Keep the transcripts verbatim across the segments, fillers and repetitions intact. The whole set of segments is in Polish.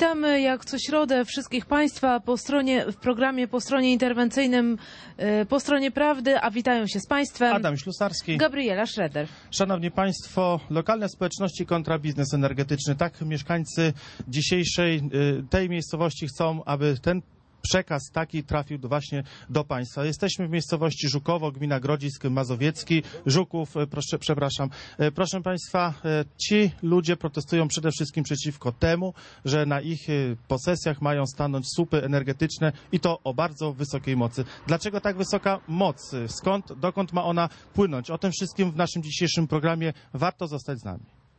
Witamy jak co środę wszystkich Państwa po stronie, w programie po stronie interwencyjnym, po stronie prawdy, a witają się z Państwem Adam Ślusarski, Gabriela Schroeder. Szanowni Państwo, lokalne społeczności kontra biznes energetyczny. Tak mieszkańcy dzisiejszej tej miejscowości chcą, aby ten przekaz taki trafił do, właśnie do Państwa. Jesteśmy w miejscowości Żukowo, gmina Grodzisk Mazowiecki, Żuków, proszę, przepraszam. Proszę Państwa, ci ludzie protestują przede wszystkim przeciwko temu, że na ich posesjach mają stanąć słupy energetyczne i to o bardzo wysokiej mocy. Dlaczego tak wysoka moc? Skąd, dokąd ma ona płynąć? O tym wszystkim w naszym dzisiejszym programie. Warto zostać z nami.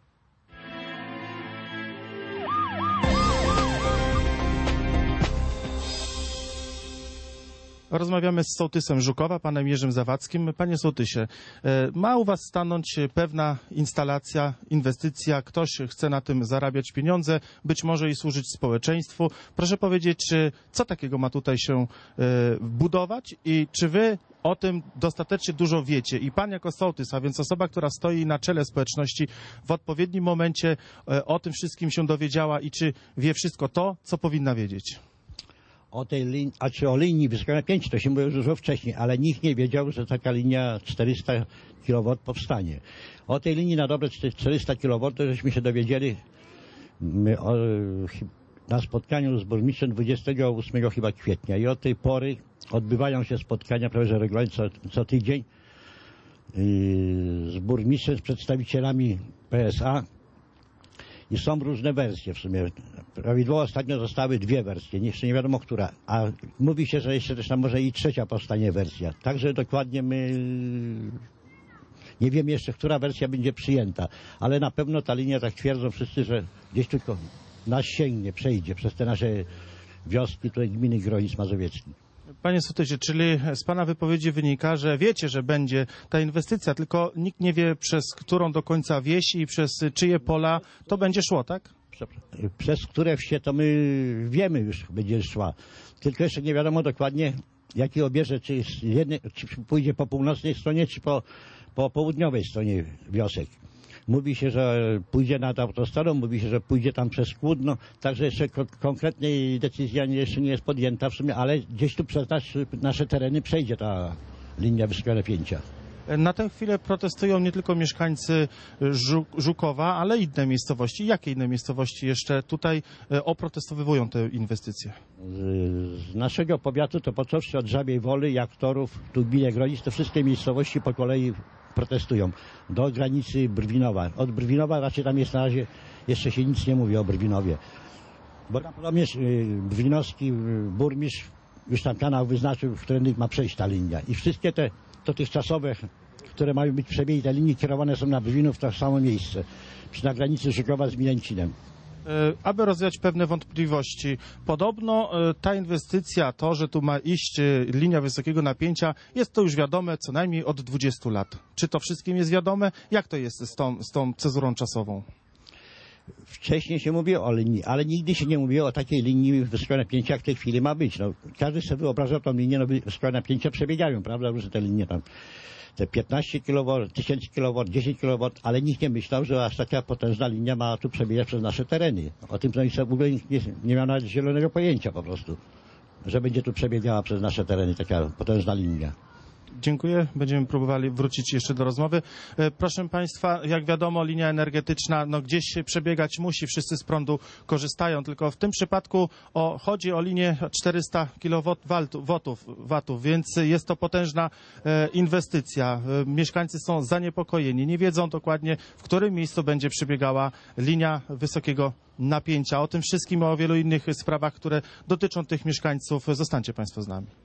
Rozmawiamy z sołtysem Żukowa, panem Jerzym Zawadzkim. Panie sołtysie, ma u was stanąć pewna instalacja, inwestycja, ktoś chce na tym zarabiać pieniądze, być może i służyć społeczeństwu. Proszę powiedzieć, co takiego ma tutaj się budować i czy wy o tym dostatecznie dużo wiecie i pan jako sołtys, a więc osoba, która stoi na czele społeczności, w odpowiednim momencie o tym wszystkim się dowiedziała i czy wie wszystko to, co powinna wiedzieć? O tej linii, a czy o linii wysokiej napięcia to się mówiło już dużo wcześniej, ale nikt nie wiedział, że taka linia czterysta kilowatów powstanie. O tej linii na dobre czterysta kilowatów żeśmy się dowiedzieli my, o, na spotkaniu z burmistrzem dwudziestego ósmego chyba kwietnia i od tej pory odbywają się spotkania prawie że regularnie co, co tydzień yy, z burmistrzem, z przedstawicielami P S A. I są różne wersje w sumie. Prawidłowo ostatnio zostały dwie wersje, jeszcze nie wiadomo która. A mówi się, że jeszcze też tam może i trzecia powstanie wersja. Także dokładnie my nie wiemy jeszcze, która wersja będzie przyjęta. Ale na pewno ta linia, tak twierdzą wszyscy, że gdzieś tylko nas sięgnie, przejdzie przez te nasze wioski, tutaj gminy Grodzisk Mazowiecki. Panie sołtysie, czyli z pana wypowiedzi wynika, że wiecie, że będzie ta inwestycja, tylko nikt nie wie, przez którą do końca wieś i przez czyje pola to będzie szło, tak? Przez które wsie to my wiemy już będzie szła. Tylko jeszcze nie wiadomo dokładnie, jaki obierze, czy, jednej, czy pójdzie po północnej stronie, czy po, po południowej stronie wiosek. Mówi się, że pójdzie nad autostradą, mówi się, że pójdzie tam przez Kłudno, także jeszcze konkretnej decyzja jeszcze nie jest podjęta w sumie, ale gdzieś tu przez nas, nasze tereny przejdzie ta linia wysokiego napięcia. Na tę chwilę protestują nie tylko mieszkańcy Żukowa, ale inne miejscowości. Jakie inne miejscowości jeszcze tutaj oprotestowują te inwestycje? Z naszego powiatu to począwszy od Żabiej Woli, Jaktorów, tu gminie Grodzisk, to wszystkie miejscowości po kolei protestują do granicy Brwinowa. Od Brwinowa raczej tam jest na razie, jeszcze się nic nie mówi o Brwinowie. Bo podobnież brwinowski burmistrz już tam kanał wyznaczył, w którym ma przejść ta linia. I wszystkie te dotychczasowe, które mają być przebiegi tej linii, kierowane są na Brwinów w to samo miejsce, przy na granicy Żukowa z Milencinem. Aby rozwiać pewne wątpliwości, podobno ta inwestycja, to, że tu ma iść linia wysokiego napięcia, jest to już wiadome co najmniej od dwudziestu lat. Czy to wszystkim jest wiadome? Jak to jest z tą, z tą cezurą czasową? Wcześniej się mówiło o linii, ale nigdy się nie mówiło o takiej linii wysokiego napięcia, jak w tej chwili ma być. No, każdy sobie wyobrażał tą linię, no, wysokiego napięcia przebiegają, prawda, różne te linie tam. Te piętnaście kilowatów, tysięcy kilowatów, dziesięć kilowatów, ale nikt nie myślał, że aż taka potężna linia ma tu przebiegać przez nasze tereny. O tym w ogóle nie, nie miał nawet zielonego pojęcia po prostu, że będzie tu przebiegała przez nasze tereny taka potężna linia. Dziękuję. Będziemy próbowali wrócić jeszcze do rozmowy. Proszę Państwa, jak wiadomo, linia energetyczna no, gdzieś się przebiegać musi, wszyscy z prądu korzystają, tylko w tym przypadku o, chodzi o linię czterysta kilowatów, więc jest to potężna e, inwestycja. E, mieszkańcy są zaniepokojeni, nie wiedzą dokładnie, w którym miejscu będzie przebiegała linia wysokiego napięcia. O tym wszystkim, o wielu innych sprawach, które dotyczą tych mieszkańców. Zostańcie Państwo z nami.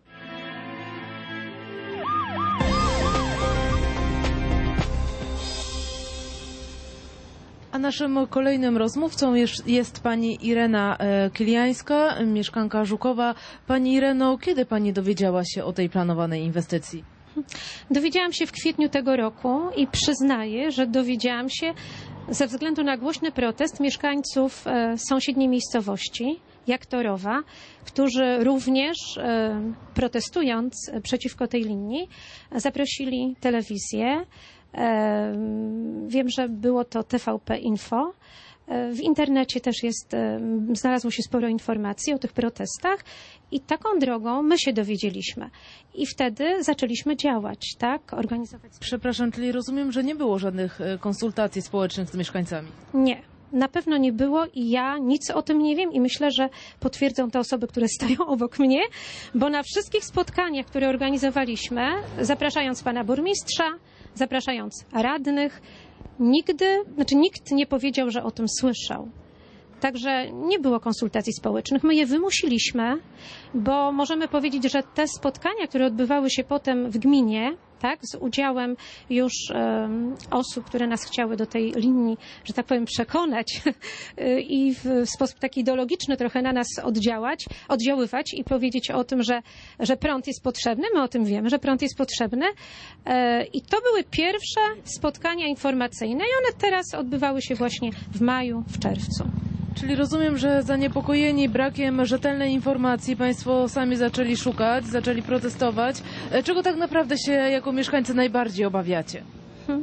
A naszym kolejnym rozmówcą jest, jest pani Irena Kiliańska, mieszkanka Żukowa. Pani Ireno, kiedy pani dowiedziała się o tej planowanej inwestycji? Dowiedziałam się w kwietniu tego roku i przyznaję, że dowiedziałam się ze względu na głośny protest mieszkańców sąsiedniej miejscowości, Jaktorowa, którzy również protestując przeciwko tej linii zaprosili telewizję. Wiem, że było to T V P Info W internecie też jest, znalazło się sporo informacji o tych protestach i taką drogą my się dowiedzieliśmy. I wtedy zaczęliśmy działać, tak? Organizować. Przepraszam, czyli rozumiem, że nie było żadnych e, konsultacji społecznych z mieszkańcami? Nie. Na pewno nie było i ja nic o tym nie wiem i myślę, że potwierdzą te osoby, które stoją obok mnie, bo na wszystkich spotkaniach, które organizowaliśmy, zapraszając pana burmistrza, zapraszając radnych, nigdy, znaczy nikt nie powiedział, że o tym słyszał. Także nie było konsultacji społecznych. My je wymusiliśmy, bo możemy powiedzieć, że te spotkania, które odbywały się potem w gminie, tak, z udziałem już um, osób, które nas chciały do tej linii, że tak powiem, przekonać i w, w sposób taki ideologiczny trochę na nas oddziałać, oddziaływać i powiedzieć o tym, że, że prąd jest potrzebny. My o tym wiemy, że prąd jest potrzebny. E, I to były pierwsze spotkania informacyjne i one teraz odbywały się właśnie w maju, w czerwcu. Czyli rozumiem, że zaniepokojeni brakiem rzetelnej informacji państwo sami zaczęli szukać, zaczęli protestować. Czego tak naprawdę się jako mieszkańcy najbardziej obawiacie? Hmm.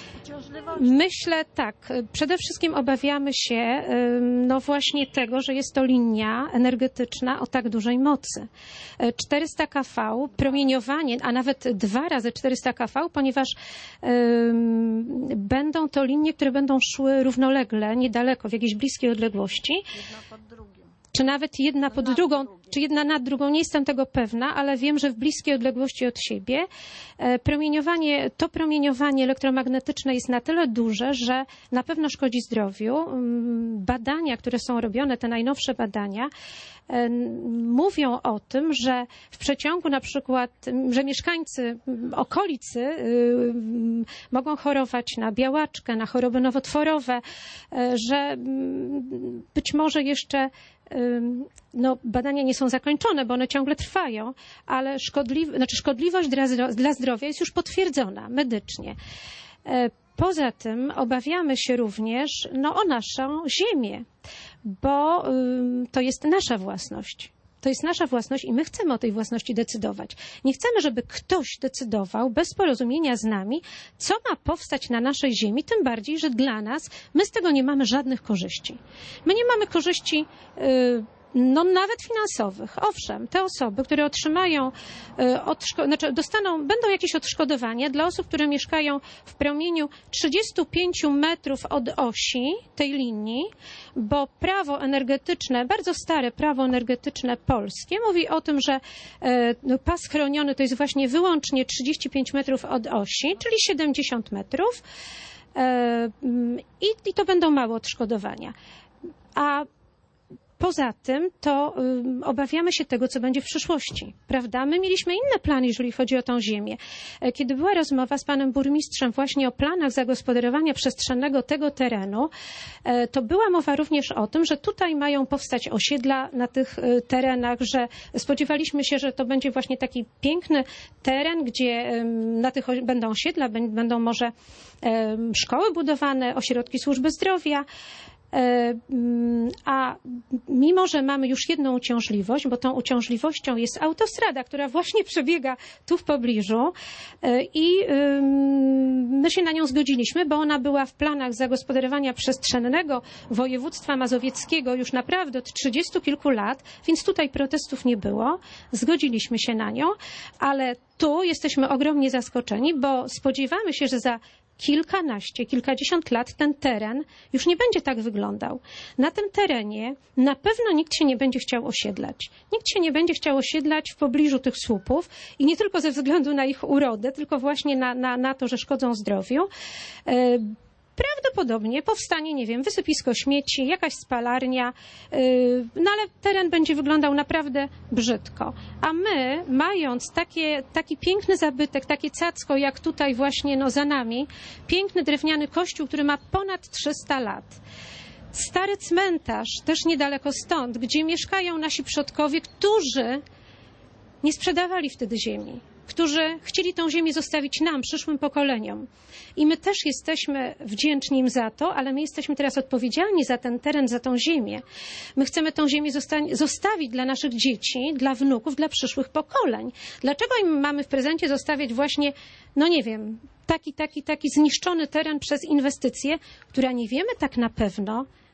Myślę tak. Przede wszystkim obawiamy się no właśnie tego, że jest to linia energetyczna o tak dużej mocy. czterysta kilowołtów, promieniowanie, a nawet dwa razy czterysta kilowołtów, ponieważ um, będą to linie, które będą szły równolegle, niedaleko, w jakiejś bliskiej odległości. Jedna pod drugim. Czy nawet jedna pod nad drugą, drugim. czy jedna nad drugą, nie jestem tego pewna, ale wiem, że w bliskiej odległości od siebie e, promieniowanie, to promieniowanie elektromagnetyczne jest na tyle duże, że na pewno szkodzi zdrowiu. Badania, które są robione, te najnowsze badania, e, mówią o tym, że w przeciągu na przykład, że mieszkańcy okolicy y, y, mogą chorować na białaczkę, na choroby nowotworowe, e, że y, być może jeszcze no, badania nie są zakończone, bo one ciągle trwają, ale szkodli, znaczy szkodliwość dla, dla zdrowia jest już potwierdzona medycznie. Poza tym obawiamy się również no, o naszą ziemię, bo to jest nasza własność. To jest nasza własność i my chcemy o tej własności decydować. Nie chcemy, żeby ktoś decydował bez porozumienia z nami, co ma powstać na naszej ziemi, tym bardziej, że dla nas my z tego nie mamy żadnych korzyści. My nie mamy korzyści yy, no nawet finansowych. Owszem, te osoby, które otrzymają, odszko- znaczy dostaną, będą jakieś odszkodowania dla osób, które mieszkają w promieniu trzydziestu pięciu metrów od osi tej linii, bo prawo energetyczne, bardzo stare prawo energetyczne polskie mówi o tym, że no, pas chroniony to jest właśnie wyłącznie trzydzieści pięć metrów od osi, czyli siedemdziesiąt metrów i, i to będą małe odszkodowania. A poza tym to y, obawiamy się tego, co będzie w przyszłości, prawda? My mieliśmy inne plany, jeżeli chodzi o tą ziemię. Kiedy była rozmowa z panem burmistrzem właśnie o planach zagospodarowania przestrzennego tego terenu, y, to była mowa również o tym, że tutaj mają powstać osiedla na tych y, terenach, że spodziewaliśmy się, że to będzie właśnie taki piękny teren, gdzie y, na tych o- będą osiedla, b- będą może y, szkoły budowane, ośrodki służby zdrowia. A mimo, że mamy już jedną uciążliwość, bo tą uciążliwością jest autostrada, która właśnie przebiega tu w pobliżu i my się na nią zgodziliśmy, bo ona była w planach zagospodarowania przestrzennego województwa mazowieckiego już naprawdę od trzydziestu kilku lat, więc tutaj protestów nie było. Zgodziliśmy się na nią, ale tu jesteśmy ogromnie zaskoczeni, bo spodziewamy się, że za kilkanaście, kilkadziesiąt lat ten teren już nie będzie tak wyglądał. Na tym terenie na pewno nikt się nie będzie chciał osiedlać. Nikt się nie będzie chciał osiedlać w pobliżu tych słupów i nie tylko ze względu na ich urodę, tylko właśnie na, na, na to, że szkodzą zdrowiu. E, Prawdopodobnie powstanie, nie wiem, wysypisko śmieci, jakaś spalarnia, yy, no ale teren będzie wyglądał naprawdę brzydko. A my, mając takie, taki piękny zabytek, takie cacko jak tutaj właśnie no, za nami, piękny drewniany kościół, który ma ponad trzysta lat, stary cmentarz, też niedaleko stąd, gdzie mieszkają nasi przodkowie, którzy nie sprzedawali wtedy ziemi, którzy chcieli tą ziemię zostawić nam, przyszłym pokoleniom. I my też jesteśmy wdzięczni im za to, ale my jesteśmy teraz odpowiedzialni za ten teren, za tą ziemię. My chcemy tą ziemię zosta- zostawić dla naszych dzieci, dla wnuków, dla przyszłych pokoleń. Dlaczego im mamy w prezencie zostawiać właśnie, no nie wiem, taki, taki, taki zniszczony teren przez inwestycję, która nie wiemy tak na pewno,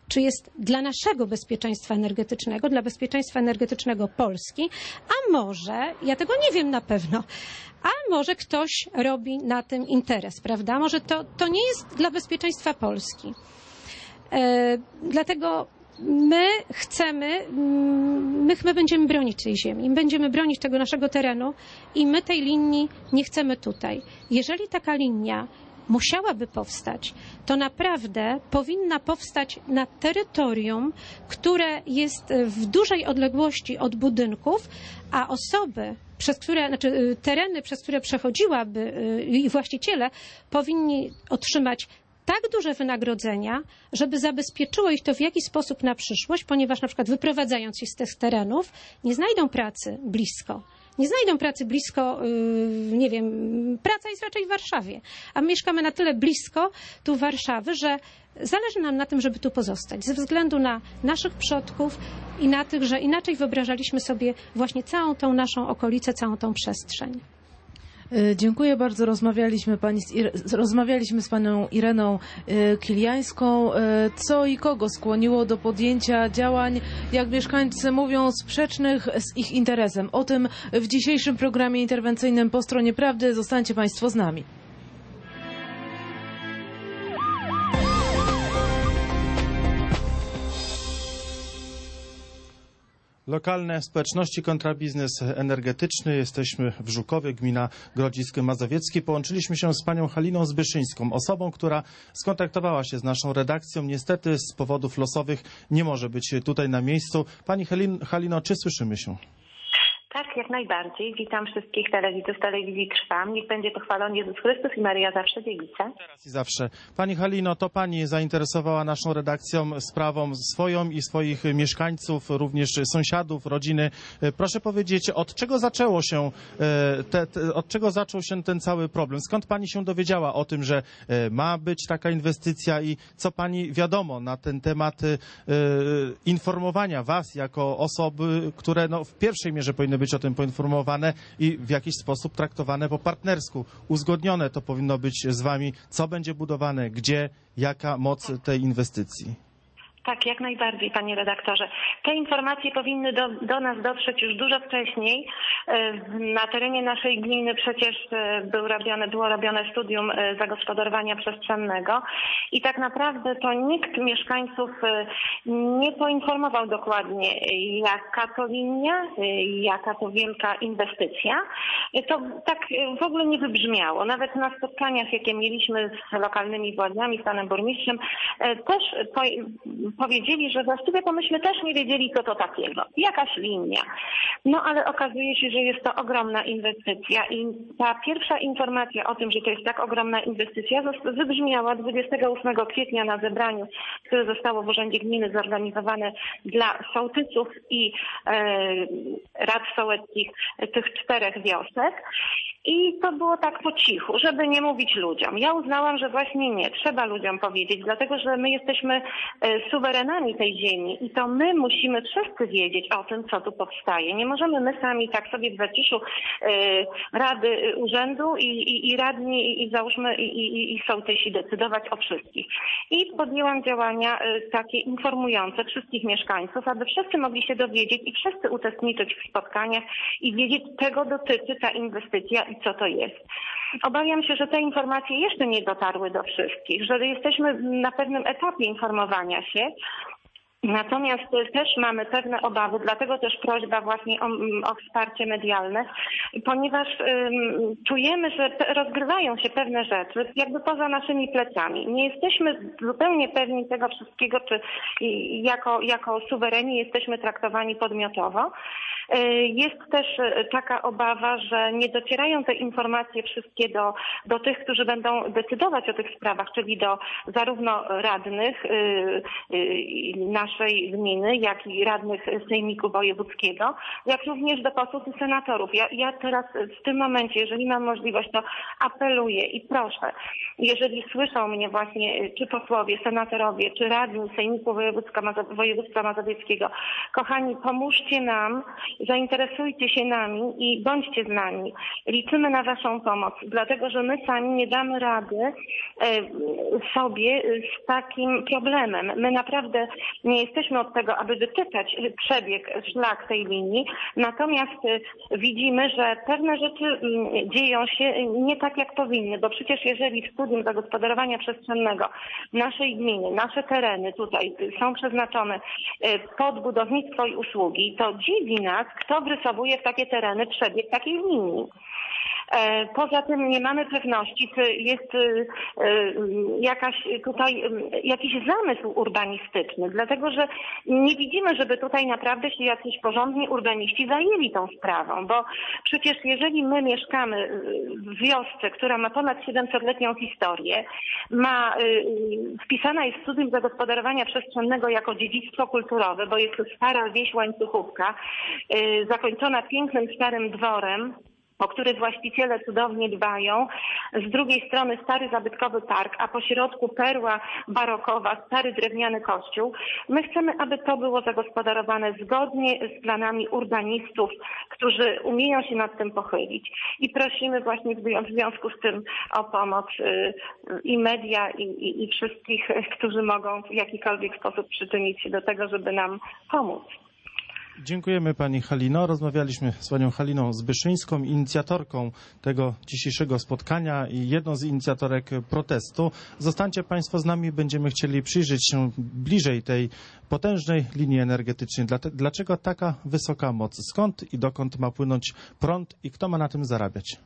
czy jest dla naszego bezpieczeństwa energetycznego, dla bezpieczeństwa energetycznego Polski, a może, ja tego nie wiem na pewno, a może ktoś robi na tym interes, prawda? Może to, to nie jest dla bezpieczeństwa Polski. E, dlatego my chcemy, my, my będziemy bronić tej ziemi, będziemy bronić tego naszego terenu i my tej linii nie chcemy tutaj. Jeżeli taka linia musiałaby powstać, to naprawdę powinna powstać na terytorium, które jest w dużej odległości od budynków, a osoby, przez które, znaczy tereny, przez które przechodziłaby i właściciele powinni otrzymać tak duże wynagrodzenia, żeby zabezpieczyło ich to w jakiś sposób na przyszłość, ponieważ na przykład wyprowadzając się z tych terenów nie znajdą pracy blisko. Nie znajdą pracy blisko, nie wiem, praca jest raczej w Warszawie, a my mieszkamy na tyle blisko tu Warszawy, że zależy nam na tym, żeby tu pozostać, ze względu na naszych przodków i na tych, że inaczej wyobrażaliśmy sobie właśnie całą tą naszą okolicę, całą tą przestrzeń. Dziękuję bardzo. Rozmawialiśmy, pani z Ire- rozmawialiśmy z panią Ireną Kiliańską. Co i kogo skłoniło do podjęcia działań, jak mieszkańcy mówią, sprzecznych z ich interesem? O tym w dzisiejszym programie interwencyjnym Po Stronie Prawdy. Zostańcie państwo z nami. Lokalne społeczności kontra biznes energetyczny. Jesteśmy w Żukowie, gmina Grodzisk Mazowiecki. Połączyliśmy się z panią Haliną Zbyszyńską, osobą, która skontaktowała się z naszą redakcją. Niestety z powodów losowych nie może być tutaj na miejscu. Pani Halino, czy słyszymy się? Tak, jak najbardziej. Witam wszystkich telewidzów telewizji Trwam. Niech będzie pochwalony Jezus Chrystus i Maryja zawsze dziewica. Teraz i zawsze. Pani Halino, to pani zainteresowała naszą redakcją sprawą swoją i swoich mieszkańców, również sąsiadów, rodziny. Proszę powiedzieć, od czego zaczęło się, te, te, od czego zaczął się ten cały problem? Skąd pani się dowiedziała o tym, że ma być taka inwestycja i co pani wiadomo na ten temat informowania was jako osoby, które no, w pierwszej mierze powinny być o tym poinformowane i w jakiś sposób traktowane po partnersku. Uzgodnione to powinno być z wami, co będzie budowane, gdzie, jaka moc tej inwestycji. Tak, jak najbardziej, panie redaktorze. Te informacje powinny do, do nas dotrzeć już dużo wcześniej. Na terenie naszej gminy przecież był robione, było robione studium zagospodarowania przestrzennego i tak naprawdę to nikt mieszkańców nie poinformował dokładnie, jaka to linia, jaka to wielka inwestycja. To tak w ogóle nie wybrzmiało. Nawet na spotkaniach, jakie mieliśmy z lokalnymi władzami, z panem burmistrzem, też po, powiedzieli, że właściwie to myśmy też nie wiedzieli, co to takiego. Jakaś linia. No ale okazuje się, że jest to ogromna inwestycja i ta pierwsza informacja o tym, że to jest tak ogromna inwestycja, wybrzmiała dwudziestego ósmego kwietnia na zebraniu, które zostało w Urzędzie Gminy zorganizowane dla sołtysów i e, rad sołeckich tych czterech wiosek. I to było tak po cichu, żeby nie mówić ludziom. Ja uznałam, że właśnie nie, trzeba ludziom powiedzieć, dlatego że my jesteśmy suwerenami tej ziemi i to my musimy wszyscy wiedzieć o tym, co tu powstaje. Nie możemy my sami tak sobie w zaciszu rady urzędu i, i, i radni i, i załóżmy i, i, i sołtysi decydować o wszystkich. I podjęłam działania takie informujące wszystkich mieszkańców, aby wszyscy mogli się dowiedzieć i wszyscy uczestniczyć w spotkaniach i wiedzieć, czego dotyczy ta inwestycja i co to jest. Obawiam się, że te informacje jeszcze nie dotarły do wszystkich, że jesteśmy na pewnym etapie informowania się. Natomiast też mamy pewne obawy, dlatego też prośba właśnie o, o wsparcie medialne, ponieważ um, czujemy, że rozgrywają się pewne rzeczy jakby poza naszymi plecami. Nie jesteśmy zupełnie pewni tego wszystkiego, czy jako, jako suwereni jesteśmy traktowani podmiotowo. Jest też taka obawa, że nie docierają te informacje wszystkie do, do tych, którzy będą decydować o tych sprawach, czyli do zarówno radnych, naszych naszej gminy, jak i radnych Sejmiku Wojewódzkiego, jak również do posłów i senatorów. Ja, ja teraz w tym momencie, jeżeli mam możliwość, to apeluję i proszę, jeżeli słyszą mnie właśnie czy posłowie, senatorowie, czy radni Sejmiku Województwa, Mazo- Województwa Mazowieckiego, kochani, pomóżcie nam, zainteresujcie się nami i bądźcie z nami. Liczymy na waszą pomoc, dlatego że my sami nie damy rady sobie z takim problemem. My naprawdę nie jesteśmy od tego, aby wytyczać przebieg, szlak tej linii, natomiast widzimy, że pewne rzeczy dzieją się nie tak, jak powinny, bo przecież jeżeli w studium zagospodarowania przestrzennego naszej gminy, nasze tereny tutaj są przeznaczone pod budownictwo i usługi, to dziwi nas, kto wrysowuje w takie tereny przebieg takiej linii. Poza tym nie mamy pewności, czy jest jakaś tutaj jakiś zamysł urbanistyczny, dlatego że nie widzimy, żeby tutaj naprawdę się jacyś porządni urbaniści zajęli tą sprawą, bo przecież jeżeli my mieszkamy w wiosce, która ma ponad siedemsetletnią historię, ma wpisana jest w studium zagospodarowania przestrzennego jako dziedzictwo kulturowe, bo jest to stara wieś Łańcuchówka, zakończona pięknym starym dworem, o który właściciele cudownie dbają. Z drugiej strony stary zabytkowy park, a po środku perła barokowa, stary drewniany kościół. My chcemy, aby to było zagospodarowane zgodnie z planami urbanistów, którzy umieją się nad tym pochylić. I prosimy właśnie w związku z tym o pomoc i media, i, i, i wszystkich, którzy mogą w jakikolwiek sposób przyczynić się do tego, żeby nam pomóc. Dziękujemy pani Halino. Rozmawialiśmy z panią Haliną Zbyszyńską, inicjatorką tego dzisiejszego spotkania i jedną z inicjatorek protestu. Zostańcie państwo z nami, będziemy chcieli przyjrzeć się bliżej tej potężnej linii energetycznej. Dlaczego taka wysoka moc? Skąd i dokąd ma płynąć prąd i kto ma na tym zarabiać?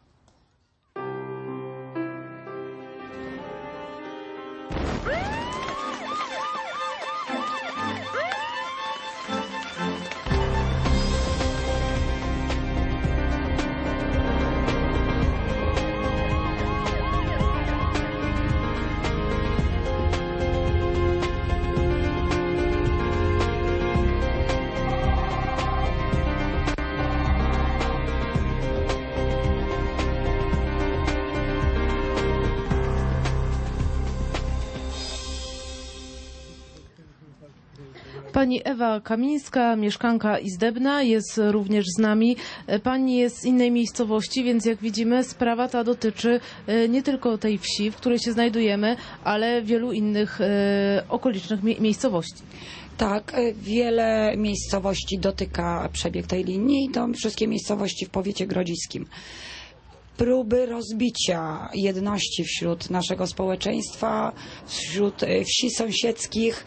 Pani Ewa Kamińska, mieszkanka Izdebna, jest również z nami. Pani jest z innej miejscowości, więc jak widzimy, sprawa ta dotyczy nie tylko tej wsi, w której się znajdujemy, ale wielu innych okolicznych miejscowości. Tak, wiele miejscowości dotyka przebieg tej linii i to wszystkie miejscowości w powiecie grodziskim. Próby rozbicia jedności wśród naszego społeczeństwa, wśród wsi sąsiedzkich,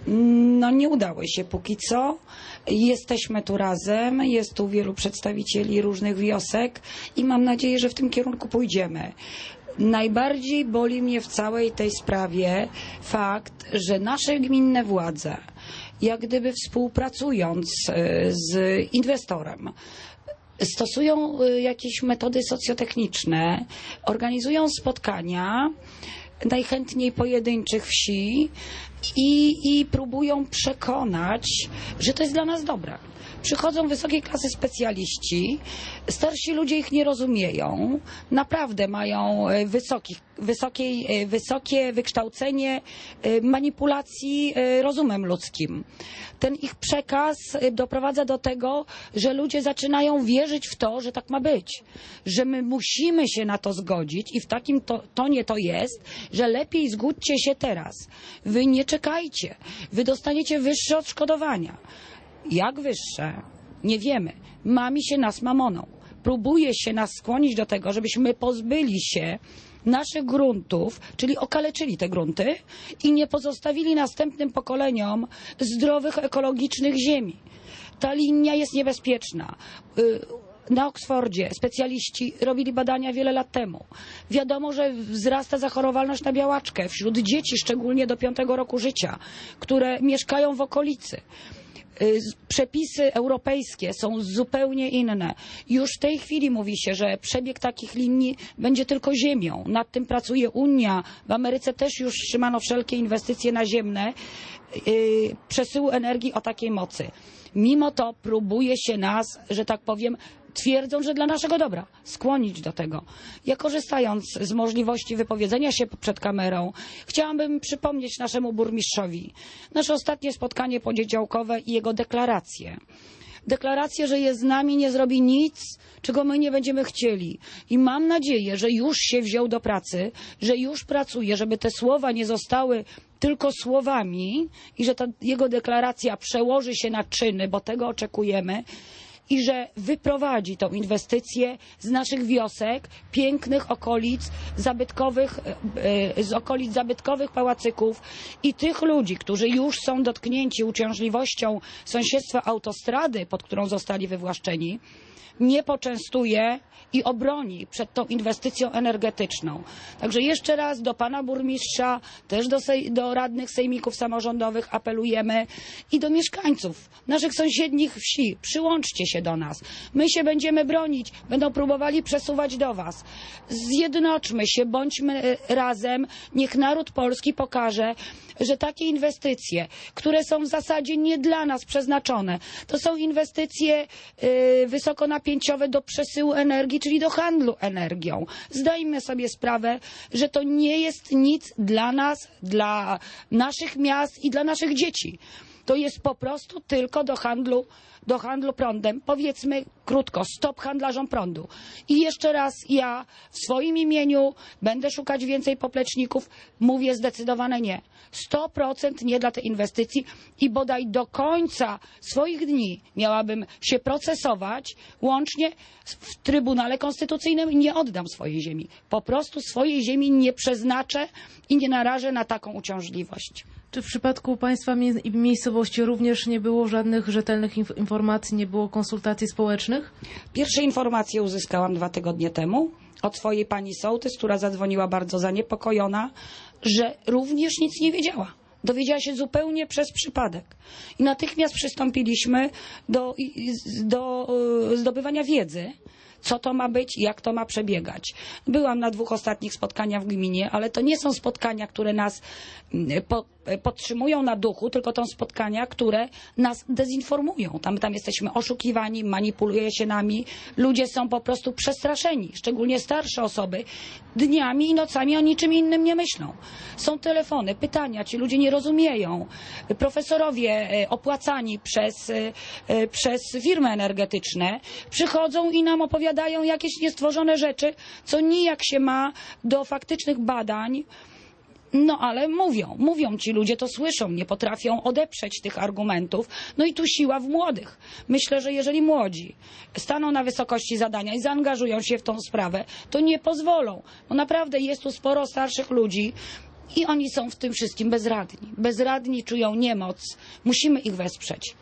no nie udały się póki co. Jesteśmy tu razem, jest tu wielu przedstawicieli różnych wiosek i mam nadzieję, że w tym kierunku pójdziemy. Najbardziej boli mnie w całej tej sprawie fakt, że nasze gminne władze, jak gdyby współpracując z inwestorem, stosują jakieś metody socjotechniczne, organizują spotkania, najchętniej pojedynczych wsi i, i próbują przekonać, że to jest dla nas dobre. Przychodzą wysokiej klasy specjaliści, starsi ludzie ich nie rozumieją, naprawdę mają wysoki, wysokiej, wysokie wykształcenie manipulacji rozumem ludzkim. Ten ich przekaz doprowadza do tego, że ludzie zaczynają wierzyć w to, że tak ma być, że my musimy się na to zgodzić i w takim to, tonie to jest, że lepiej zgódźcie się teraz. Wy nie czekajcie, wy dostaniecie wyższe odszkodowania. Jak wyższe? Nie wiemy. Mami się nas mamoną. Próbuje się nas skłonić do tego, żebyśmy pozbyli się naszych gruntów, czyli okaleczyli te grunty i nie pozostawili następnym pokoleniom zdrowych, ekologicznych ziemi. Ta linia jest niebezpieczna. Na Oksfordzie specjaliści robili badania wiele lat temu. Wiadomo, że wzrasta zachorowalność na białaczkę wśród dzieci, szczególnie do piątego roku życia, które mieszkają w okolicy. Przepisy europejskie są zupełnie inne. Już w tej chwili mówi się, że przebieg takich linii będzie tylko ziemią. Nad tym pracuje Unia. W Ameryce też już wstrzymano wszelkie inwestycje naziemne przesyłu energii o takiej mocy. Mimo to próbuje się nas, że tak powiem, twierdzą, że dla naszego dobra, skłonić do tego. Ja, korzystając z możliwości wypowiedzenia się przed kamerą, chciałabym przypomnieć naszemu burmistrzowi nasze ostatnie spotkanie poniedziałkowe i jego deklarację. Deklarację, że jest z nami, nie zrobi nic, czego my nie będziemy chcieli. I mam nadzieję, że już się wziął do pracy, że już pracuje, żeby te słowa nie zostały tylko słowami i że ta jego deklaracja przełoży się na czyny, bo tego oczekujemy, i że wyprowadzi tą inwestycję z naszych wiosek, pięknych okolic zabytkowych, z okolic zabytkowych pałacyków i tych ludzi, którzy już są dotknięci uciążliwością sąsiedztwa autostrady, pod którą zostali wywłaszczeni, nie poczęstuje i obroni przed tą inwestycją energetyczną. Także jeszcze raz do pana burmistrza, też do, sej, do radnych sejmików samorządowych apelujemy i do mieszkańców naszych sąsiednich wsi. Przyłączcie się do nas. My się będziemy bronić, będą próbowali przesuwać do was. Zjednoczmy się, bądźmy razem. Niech naród polski pokaże, że takie inwestycje, które są w zasadzie nie dla nas przeznaczone, to są inwestycje yy, wysokonapięciowe do przesyłu energii, czyli do handlu energią. Zdajmy sobie sprawę, że to nie jest nic dla nas, dla naszych miast i dla naszych dzieci. To jest po prostu tylko do handlu, do handlu prądem. Powiedzmy krótko, stop handlarzom prądu. I jeszcze raz ja w swoim imieniu będę szukać więcej popleczników. Mówię zdecydowane nie. sto procent nie dla tej inwestycji i bodaj do końca swoich dni miałabym się procesować łącznie w Trybunale Konstytucyjnym i nie oddam swojej ziemi. Po prostu swojej ziemi nie przeznaczę i nie narażę na taką uciążliwość. Czy w przypadku państwa miejscowości również nie było żadnych rzetelnych inf informacji, nie było konsultacji społecznych? Pierwsze informacje uzyskałam dwa tygodnie temu od swojej pani sołtys, która zadzwoniła bardzo zaniepokojona, że również nic nie wiedziała. Dowiedziała się zupełnie przez przypadek. I natychmiast przystąpiliśmy do, do zdobywania wiedzy, co to ma być, jak to ma przebiegać. Byłam na dwóch ostatnich spotkaniach w gminie, ale to nie są spotkania, które nas po, podtrzymują na duchu, tylko to są spotkania, które nas dezinformują. Tam, tam jesteśmy oszukiwani, manipuluje się nami, ludzie są po prostu przestraszeni, szczególnie starsze osoby. Dniami i nocami o niczym innym nie myślą. Są telefony, pytania, ci ludzie nie rozumieją. Profesorowie opłacani przez, przez firmy energetyczne przychodzą i nam opowiadają jakieś niestworzone rzeczy, co nijak się ma do faktycznych badań. No ale mówią, mówią ci ludzie, to słyszą, nie potrafią odeprzeć tych argumentów. No i tu siła w młodych. Myślę, że jeżeli młodzi staną na wysokości zadania i zaangażują się w tą sprawę, to nie pozwolą. Bo naprawdę jest tu sporo starszych ludzi i oni są w tym wszystkim bezradni. Bezradni, czują niemoc. Musimy ich wesprzeć.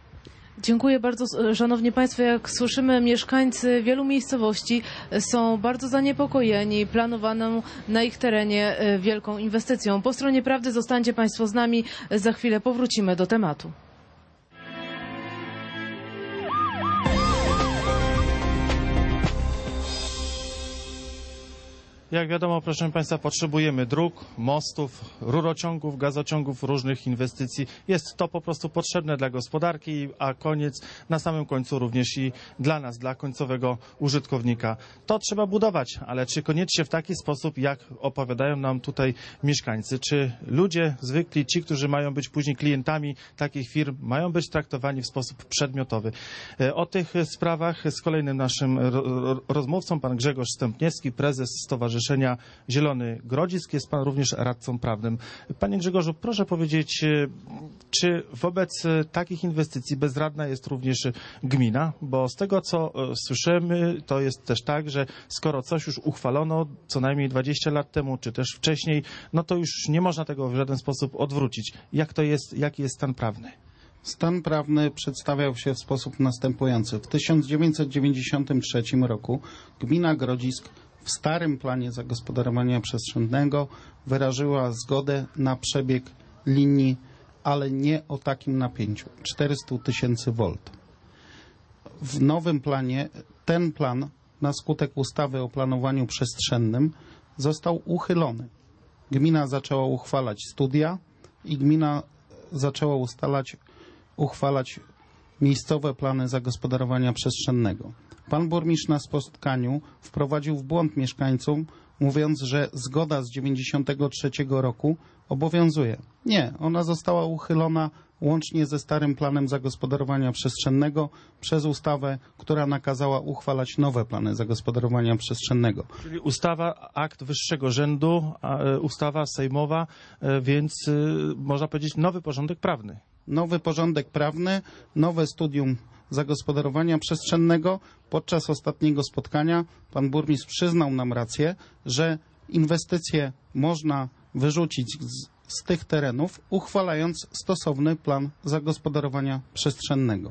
Dziękuję bardzo. Szanowni Państwo, jak słyszymy, mieszkańcy wielu miejscowości są bardzo zaniepokojeni planowaną na ich terenie wielką inwestycją. Po stronie prawdy zostańcie Państwo z nami. Za chwilę powrócimy do tematu. Jak wiadomo, proszę Państwa, potrzebujemy dróg, mostów, rurociągów, gazociągów, różnych inwestycji. Jest to po prostu potrzebne dla gospodarki, a koniec, na samym końcu również i dla nas, dla końcowego użytkownika. To trzeba budować, ale czy koniecznie w taki sposób, jak opowiadają nam tutaj mieszkańcy? Czy ludzie zwykli, ci, którzy mają być później klientami takich firm, mają być traktowani w sposób przedmiotowy? O tych sprawach z kolejnym naszym rozmówcą, pan Grzegorz Stępniewski, prezes Stowarzyszenia Zielony Grodzisk, jest pan również radcą prawnym. Panie Grzegorzu, proszę powiedzieć, czy wobec takich inwestycji bezradna jest również gmina? Bo z tego, co słyszymy, to jest też tak, że skoro coś już uchwalono co najmniej dwadzieścia lat temu, czy też wcześniej, no to już nie można tego w żaden sposób odwrócić. Jak to jest, jaki jest stan prawny? Stan prawny przedstawiał się w sposób następujący. W tysiąc dziewięćset dziewięćdziesiątym trzecim roku gmina Grodzisk w starym planie zagospodarowania przestrzennego wyraziła zgodę na przebieg linii ale nie o takim napięciu, czterysta tysięcy wolt. W nowym planie, ten plan na skutek ustawy o planowaniu przestrzennym został uchylony. Gmina zaczęła uchwalać studia i gmina zaczęła ustalać, uchwalać miejscowe plany zagospodarowania przestrzennego. Pan burmistrz na spotkaniu wprowadził w błąd mieszkańcom, mówiąc, że zgoda z dziewięćdziesiątego trzeciego roku obowiązuje. Nie, ona została uchylona łącznie ze starym planem zagospodarowania przestrzennego przez ustawę, która nakazała uchwalać nowe plany zagospodarowania przestrzennego. Czyli ustawa, akt wyższego rzędu, ustawa sejmowa, więc można powiedzieć nowy porządek prawny. Nowy porządek prawny, nowe studium zagospodarowania przestrzennego. Podczas ostatniego spotkania pan burmistrz przyznał nam rację, że inwestycje można wyrzucić z, z tych terenów, uchwalając stosowny plan zagospodarowania przestrzennego.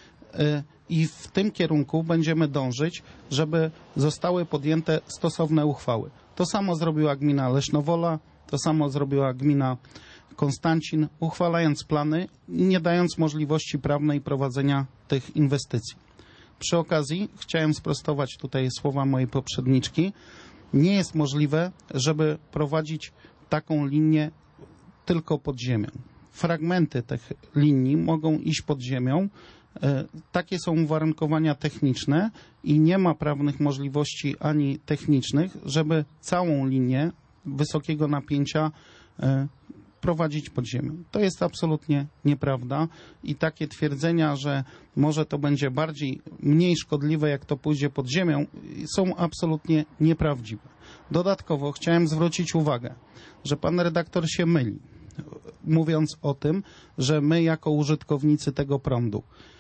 I w tym kierunku będziemy dążyć, żeby zostały podjęte stosowne uchwały. To samo zrobiła gmina Lesznowola, to samo zrobiła gmina Konstancin, uchwalając plany i nie dając możliwości prawnej prowadzenia tych inwestycji. Przy okazji chciałem sprostować tutaj słowa mojej poprzedniczki. Nie jest możliwe, żeby prowadzić taką linię tylko pod ziemią. Fragmenty tych linii mogą iść pod ziemią. Takie są uwarunkowania techniczne i nie ma prawnych możliwości ani technicznych, żeby całą linię wysokiego napięcia prowadzić pod ziemią. To jest absolutnie nieprawda i takie twierdzenia, że może to będzie bardziej, mniej szkodliwe, jak to pójdzie pod ziemią, są absolutnie nieprawdziwe. Dodatkowo chciałem zwrócić uwagę, że pan redaktor się myli, mówiąc o tym, że my jako użytkownicy tego prądu,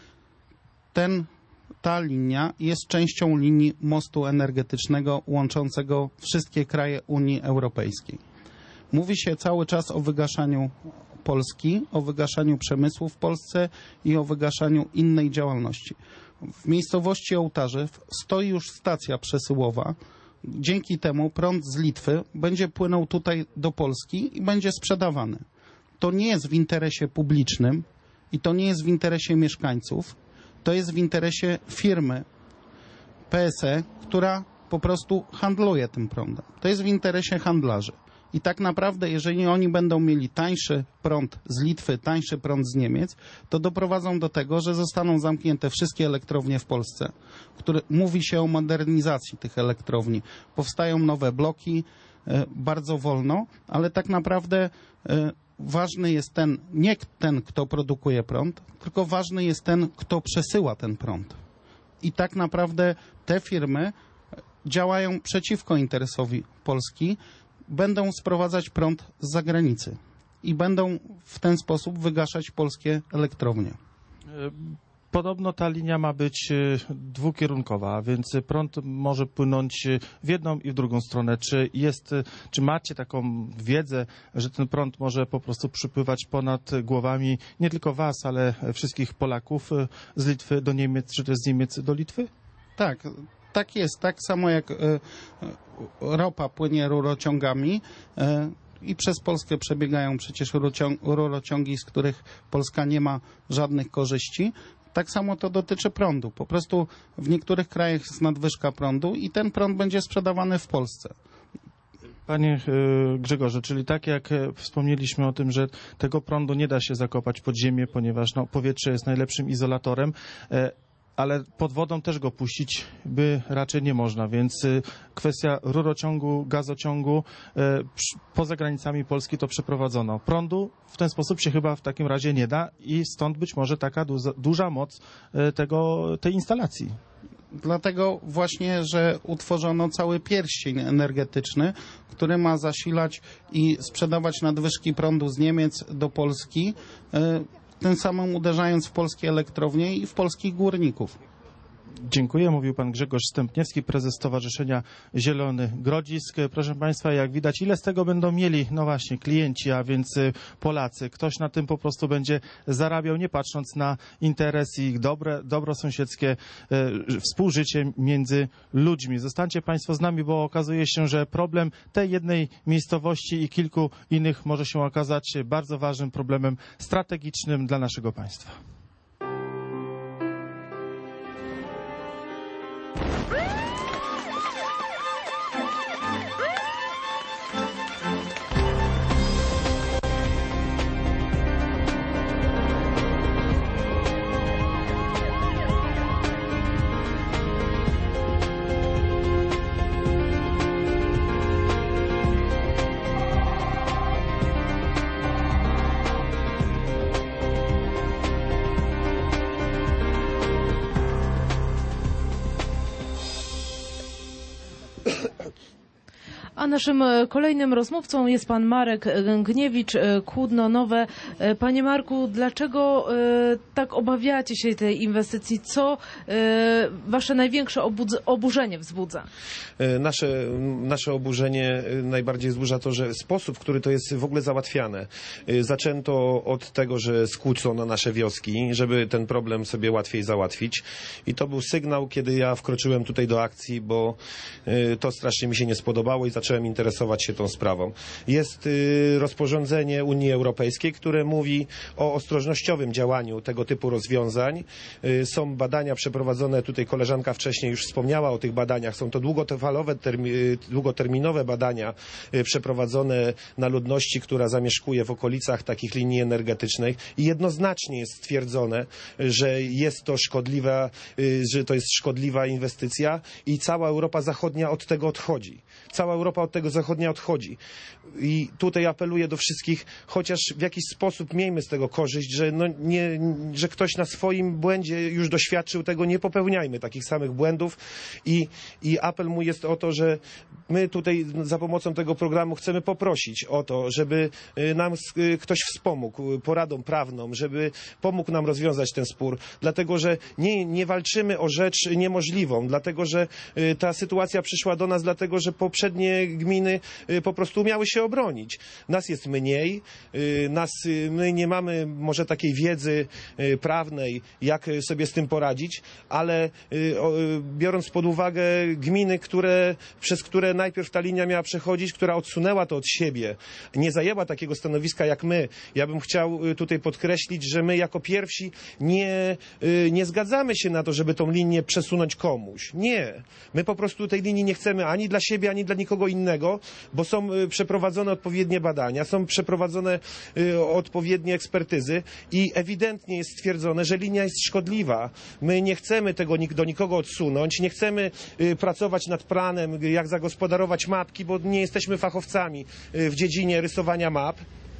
ten, ta linia jest częścią linii mostu energetycznego łączącego wszystkie kraje Unii Europejskiej. Mówi się cały czas o wygaszaniu Polski, o wygaszaniu przemysłu w Polsce i o wygaszaniu innej działalności. W miejscowości Ołtarzew stoi już stacja przesyłowa. Dzięki temu prąd z Litwy będzie płynął tutaj do Polski i będzie sprzedawany. To nie jest w interesie publicznym i to nie jest w interesie mieszkańców. To jest w interesie firmy P S E, która po prostu handluje tym prądem. To jest w interesie handlarzy. I tak naprawdę, jeżeli oni będą mieli tańszy prąd z Litwy, tańszy prąd z Niemiec, to doprowadzą do tego, że zostaną zamknięte wszystkie elektrownie w Polsce. Które, mówi się o modernizacji tych elektrowni. Powstają nowe bloki, e, bardzo wolno, ale tak naprawdę e, ważny jest ten, nie ten, kto produkuje prąd, tylko ważny jest ten, kto przesyła ten prąd. I tak naprawdę te firmy działają przeciwko interesowi Polski, będą sprowadzać prąd z zagranicy i będą w ten sposób wygaszać polskie elektrownie. Podobno ta linia ma być dwukierunkowa, więc prąd może płynąć w jedną i w drugą stronę. Czy jest, czy macie taką wiedzę, że ten prąd może po prostu przypływać ponad głowami nie tylko was, ale wszystkich Polaków z Litwy do Niemiec, czy też z Niemiec do Litwy? Tak. Tak jest, tak samo jak y, ropa płynie rurociągami y, i przez Polskę przebiegają przecież rurociąg, rurociągi, z których Polska nie ma żadnych korzyści. Tak samo to dotyczy prądu. Po prostu w niektórych krajach jest nadwyżka prądu i ten prąd będzie sprzedawany w Polsce. Panie Grzegorzu, czyli tak jak wspomnieliśmy o tym, że tego prądu nie da się zakopać pod ziemię, ponieważ no, powietrze jest najlepszym izolatorem, ale pod wodą też go puścić by raczej nie można, więc kwestia rurociągu, gazociągu poza granicami Polski to przeprowadzono. Prądu w ten sposób się chyba w takim razie nie da i stąd być może taka duża, duża moc tego, tej instalacji. Dlatego właśnie, że utworzono cały pierścień energetyczny, który ma zasilać i sprzedawać nadwyżki prądu z Niemiec do Polski, tym samym uderzając w polskie elektrownie i w polskich górników. Dziękuję. Mówił pan Grzegorz Stępniewski, prezes Stowarzyszenia Zielony Grodzisk. Proszę państwa, jak widać, ile z tego będą mieli, no właśnie, klienci, a więc Polacy. Ktoś na tym po prostu będzie zarabiał, nie patrząc na interes i ich dobre, dobrosąsiedzkie e, współżycie między ludźmi. Zostańcie państwo z nami, bo okazuje się, że problem tej jednej miejscowości i kilku innych może się okazać bardzo ważnym problemem strategicznym dla naszego państwa. A naszym kolejnym rozmówcą jest pan Marek Gniewicz, Kłudno Nowe. Panie Marku, dlaczego tak obawiacie się tej inwestycji? Co wasze największe oburzenie wzbudza? Nasze, nasze oburzenie najbardziej wzburza to, że sposób, w który to jest w ogóle załatwiane. Zaczęto od tego, że skłócono nasze wioski, żeby ten problem sobie łatwiej załatwić. I to był sygnał, kiedy ja wkroczyłem tutaj do akcji, bo to strasznie mi się nie spodobało i zacząłem interesować się tą sprawą. Jest rozporządzenie Unii Europejskiej, które mówi o ostrożnościowym działaniu tego typu rozwiązań. Są badania przeprowadzone, tutaj koleżanka wcześniej już wspomniała o tych badaniach, są to długofalowe, długoterminowe badania przeprowadzone na ludności, która zamieszkuje w okolicach takich linii energetycznych i jednoznacznie jest stwierdzone, że jest to szkodliwa, że to jest szkodliwa inwestycja i cała Europa Zachodnia od tego odchodzi. Cała Europa od tego zachodnia odchodzi. I tutaj apeluję do wszystkich, chociaż w jakiś sposób miejmy z tego korzyść, że, no nie, że ktoś na swoim błędzie już doświadczył tego, nie popełniajmy takich samych błędów. I, i apel mój jest o to, że my tutaj za pomocą tego programu chcemy poprosić o to, żeby nam ktoś wspomógł poradą prawną, żeby pomógł nam rozwiązać ten spór, dlatego że nie, nie walczymy o rzecz niemożliwą, dlatego że ta sytuacja przyszła do nas, dlatego że poprzednie gminy po prostu umiały się obronić. Nas jest mniej, nas, my nie mamy może takiej wiedzy prawnej, jak sobie z tym poradzić, ale biorąc pod uwagę gminy, które, przez które najpierw ta linia miała przechodzić, która odsunęła to od siebie, nie zajęła takiego stanowiska jak my. Ja bym chciał tutaj podkreślić, że my jako pierwsi nie, nie zgadzamy się na to, żeby tą linię przesunąć komuś. Nie. My po prostu tej linii nie chcemy ani dla siebie, ani dla nikogo innego, bo są przeprowadzone odpowiednie badania, są przeprowadzone odpowiednie ekspertyzy i ewidentnie jest stwierdzone, że linia jest szkodliwa. My nie chcemy tego do nikogo odsunąć, nie chcemy pracować nad planem, jak zagospodarować mapki, bo nie jesteśmy fachowcami w dziedzinie rysowania map.